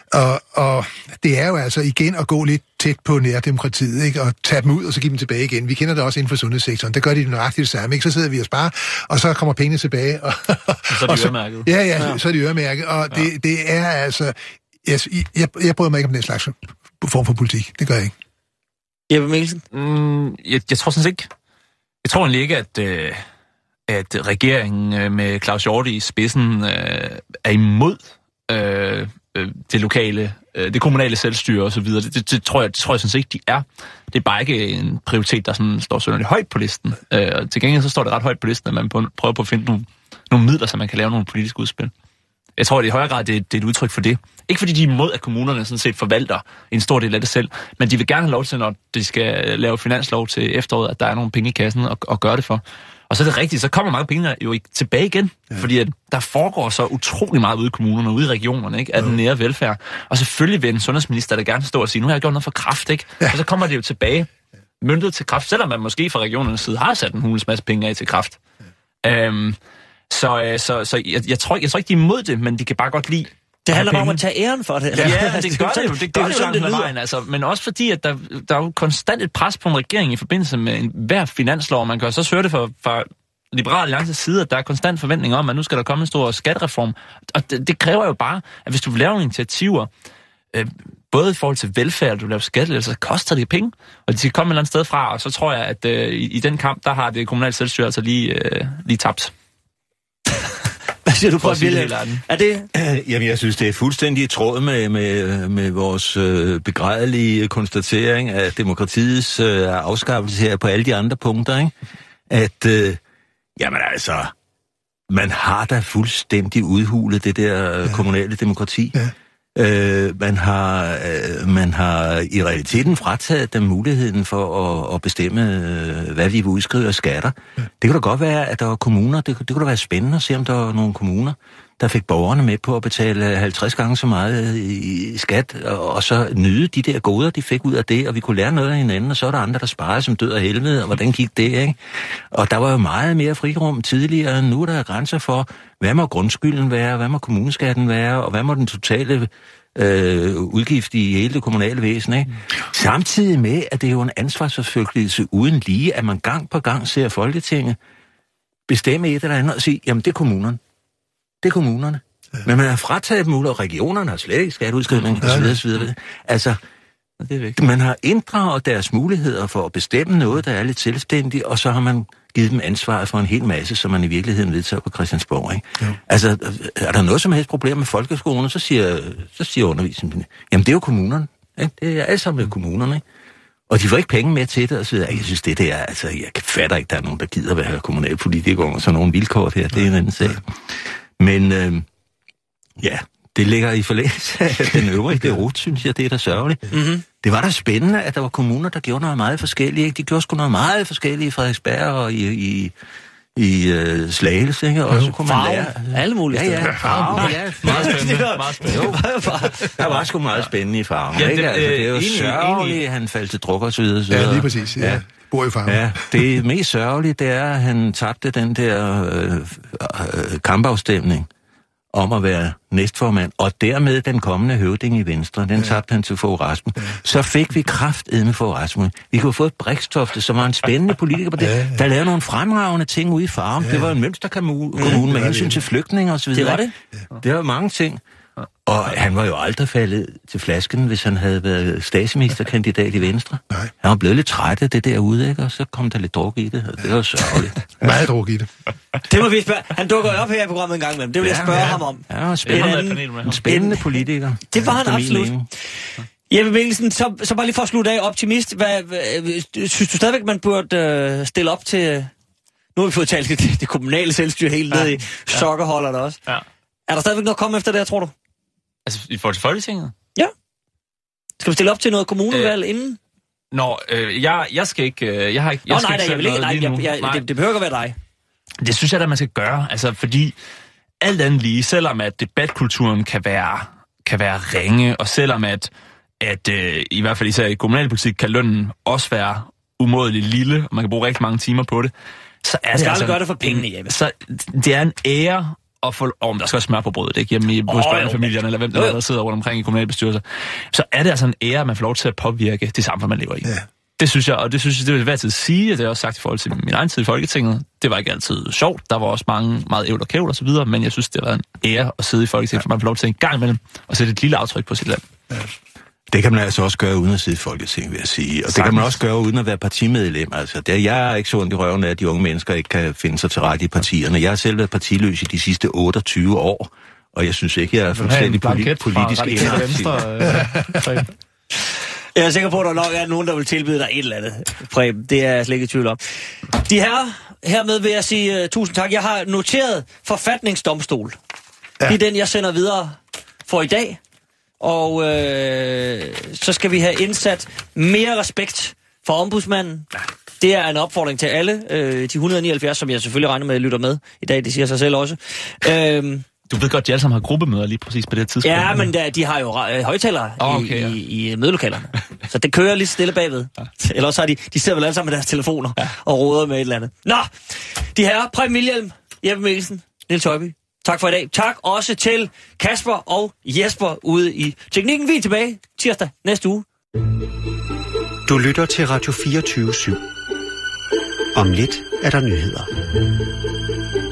Og, og det er jo altså igen at gå lidt tæt på nærdemokratiet, ikke? Og tage dem ud, og så give dem tilbage igen. Vi kender det også inden for sundhedssektoren. Der gør de nøjagtigt det samme, ikke? Så sidder vi og sparer, og så kommer pengene tilbage. Og, og så er de øremærket. Ja, ja, så er de øremærket. Og ja. det, det er altså... Jeg, jeg, jeg bryder mig ikke om den slags form for politik. Det gør jeg ikke. Jeppe Mikkelsen? Mm, jeg, jeg tror sådan ikke... Jeg tror egentlig ikke, at... Øh... at regeringen med Claus Hjort i spidsen øh, er imod øh, det lokale, øh, det kommunale selvstyre og så videre. Det, det, det tror jeg, det tror jeg sådan set ikke, de er. Det er bare ikke en prioritet, der sådan står sådan højt på listen. Øh, og til gengæld så står det ret højt på listen, at man på, prøver på at finde nogle, nogle midler, så man kan lave nogle politiske udspil. Jeg tror, at i højere grad det, det er et udtryk for det. Ikke fordi de er imod, at kommunerne sådan set forvalter en stor del af det selv, men de vil gerne have lov til, når de skal lave finanslov til efteråret, at der er nogle penge i kassen at, at gøre det for. Og så er det rigtigt, så kommer mange penge jo ikke tilbage igen, ja. Fordi at der foregår så utrolig meget ude i kommunerne og ude i regionerne, ikke, af den nære velfærd. Og selvfølgelig vil en sundhedsminister, der gerne stå og sige, nu har jeg gjort noget for kræft, ikke? Ja. Og så kommer det jo tilbage, møntet til kræft, selvom man måske fra regionernes side har sat en hulens masse penge af til kræft. Ja. Øhm, så så, så jeg, jeg, tror, jeg tror ikke, de er imod det, men de kan bare godt lide... Det handler bare om at tage æren for det. Ja, ja det gør det jo. Det gør det, det langt med vejen, altså. Men også fordi, at der, der er jo konstant et pres på en regering i forbindelse med en hver finanslov. Man kan jo så høre det fra, fra Liberal Alliances side, at der er konstant forventning om, at nu skal der komme en stor skattereform. Og det, det kræver jo bare, at hvis du vil lave nogle initiativer, øh, både i forhold til velfærd, og du laver skattelettelser, så koster det penge. Og de skal komme et eller andet sted fra, og så tror jeg, at øh, i, i den kamp, der har det kommunale selvstyre altså lige, øh, lige tabt. Hvad siger du på at ville? Er det? Jamen, jeg synes, det er fuldstændig i tråd med, med, med vores øh, begrædelige konstatering af demokratiets øh, afskaffelse her på alle de andre punkter, ikke? At, øh, jamen altså, man har da fuldstændig udhulet det der øh, kommunale demokrati. Ja. Øh, man, har, øh, man har i realiteten frataget dem muligheden for at, at bestemme, øh, hvad vi vil udskrive af skatter. Ja. Det kunne da godt være, at der var kommuner, det, det kunne da være spændende at se, om der var nogle kommuner, der fik borgerne med på at betale halvtreds gange så meget i skat, og, og så nyde de der goder, de fik ud af det, og vi kunne lære noget af hinanden, og så er der andre, der sparede som død af helvede, og hvordan gik det, ikke? Og der var jo meget mere frirum tidligere, og nu er der grænser for, hvad må grundskylden være, hvad må kommuneskatten være, og hvad må den totale øh, udgift i hele det kommunale væsen, ikke? Samtidig med, at det er jo en ansvarsforfølgelse uden lige, at man gang på gang ser Folketinget bestemme et eller andet og sige, jamen det er kommunerne. Det er kommunerne. Ja. Men man har frataget dem ud, og regionerne har slet ikke skatteudskrivning, og så videre, så videre. Altså, det man har inddraget deres muligheder for at bestemme noget, der er lidt selvstændigt, og så har man givet dem ansvaret for en hel masse, som man i virkeligheden vedtager på Christiansborg, ikke? Ja. Altså, er der noget som helst problem med folkeskolen, så siger, så siger undervisningen, jamen det er jo kommunerne, ikke? Det er alt sammen med kommunerne, ikke? Og de får ikke penge med til det, og så videre. Jeg synes, det der, altså, jeg fatter ikke, der er nogen, der gider være kommunalpolitikere under sådan nogle vilkår her, det er en anden sag. Men øh, ja, det ligger i forlængelse af den øvrige rute, synes jeg, det er da sørgeligt. Mm-hmm. Det var da spændende, at der var kommuner, der gjorde noget meget forskelligt, ikke? De gjorde sgu noget meget forskelligt i Frederiksberg og i, i, i uh, Slagelse, ikke? Og så kunne man farve. lære... Alle mulige ja, ja, farve, ja. Meget spændende. Meget spændende. Jo, der var sgu meget spændende i farven, ja, ikke? Det, altså, det er jo enig, sørgeligt, enig. Han faldt til druk og så videre. Så ja, lige præcis. Ja. Ja. Bor i farven. Ja, det mest sørgelige, det er, at han tabte den der øh, øh, kampafstemning om at være næstformand, og dermed den kommende høvding i Venstre, den ja. tabte han til Fogh Rasmussen. Ja. Så fik vi kraftedme Fogh Rasmussen. Vi kunne få et Brixtofte, som var en spændende politiker på det, ja, ja. der lavede nogle fremragende ting ude i Farum. Ja. Det var en mønsterkommune ja, med hensyn det. til flygtninge og så videre. Det var det? Ja. Det var mange ting. Og han var jo aldrig faldet til flasken, hvis han havde været statsministerkandidat i Venstre. Nej. Han var blevet lidt træt af det derude, ikke? Og så kom der lidt druk i det, og det var sørgeligt. Meget druk i det. Det må vi spørge. Han dukker op her i programmet en gang med dem. Det vil ja, jeg spørge ja. ham om. Ja, spændende, en, en spændende politiker. Det var han absolut. Jeppe Mikkelsen, så, så bare lige for at slutte af, optimist. Hvad, hvad, synes du stadigvæk, man burde øh, stille op til... Nu har vi fået talt det, det kommunale selvstyre helt ja. ned i ja. sokkerholder der også. Ja. Er der stadigvæk noget at komme efter det, tror du? Altså, i forhold til Folketinget? Ja. Skal vi stille op til noget kommunevalg øh, inden? Nå, øh, jeg, jeg skal ikke... Øh, jeg har ikke... Jeg Nå, skal nej, ikke nej, jeg vil ikke... Nej, jeg, jeg, nej. Det, det behøver ikke at være dig. Det synes jeg da, man skal gøre. Altså, fordi alt andet lige, selvom at debatkulturen kan være, kan være ringe, og selvom at, at øh, i hvert fald især i kommunalpolitik, kan lønnen også være umådeligt lille, og man kan bruge rigtig mange timer på det, så er man skal det altså... gøre det for pengene, Jeppe. Så det er en ære og få, om der skal være smør på brødet, ikke? Hjemme i hos Oh, børnefamilierne, eller hvem der, der sidder rundt omkring i kommunalbestyrelser, så er det altså en ære, at man får lov til at påvirke det samfund, man lever i. Ja. Det synes jeg, og det synes jeg, det vil hver tid sige, og det har jeg også sagt i forhold til min egen tid i Folketinget. Det var ikke altid sjovt, der var også mange meget ævl og kævl og så videre, men jeg synes, det var en ære at sidde i Folketinget, ja. For man får lov til en gang imellem og sætte et lille aftryk på sit land. Ja. Det kan man altså også gøre uden at sidde i Folketinget, vil jeg sige. Og Sagtens. Det kan man også gøre uden at være partimedlem. Altså, det er, jeg er ikke så ondt i røven af, at de unge mennesker ikke kan finde sig til rette i partierne. Jeg har selv været partiløs i de sidste otteogtyve år, og jeg synes ikke, jeg er fuldstændig politi- politisk inaktiv. Jeg er sikker på, at der nok er nogen, der vil tilbyde dig et eller andet, Preben. Det er jeg slet ikke i tvivl om. De her, hermed vil jeg sige uh, tusind tak. Jeg har noteret forfatningsdomstol. Ja. Det er den, jeg sender videre for i dag. Og øh, så skal vi have indsat mere respekt for ombudsmanden. Det er en opfordring til alle, øh, de et hundrede og nioghalvfjerds, som jeg selvfølgelig regner med, at lytter med i dag. Det siger sig selv også. Øhm, Du ved godt, de alle sammen har gruppemøder lige præcis på det her tidspunkt. Ja, men der, de har jo øh, højtalere oh, okay, i, ja. i, i mødelokalerne. Så det kører lidt stille bagved. Ja. Eller også har de, de sidder vel alle sammen med deres telefoner ja. og råder med et eller andet. Nå, de her, Preben Wilhjelm, Jeppe Mikkelsen, Niels Højby. Tak for i dag. Tak også til Kasper og Jesper ude i teknikken. Vi er tilbage tirsdag næste uge. Du lytter til Radio fireogtyve syv. Om lidt er der nyheder.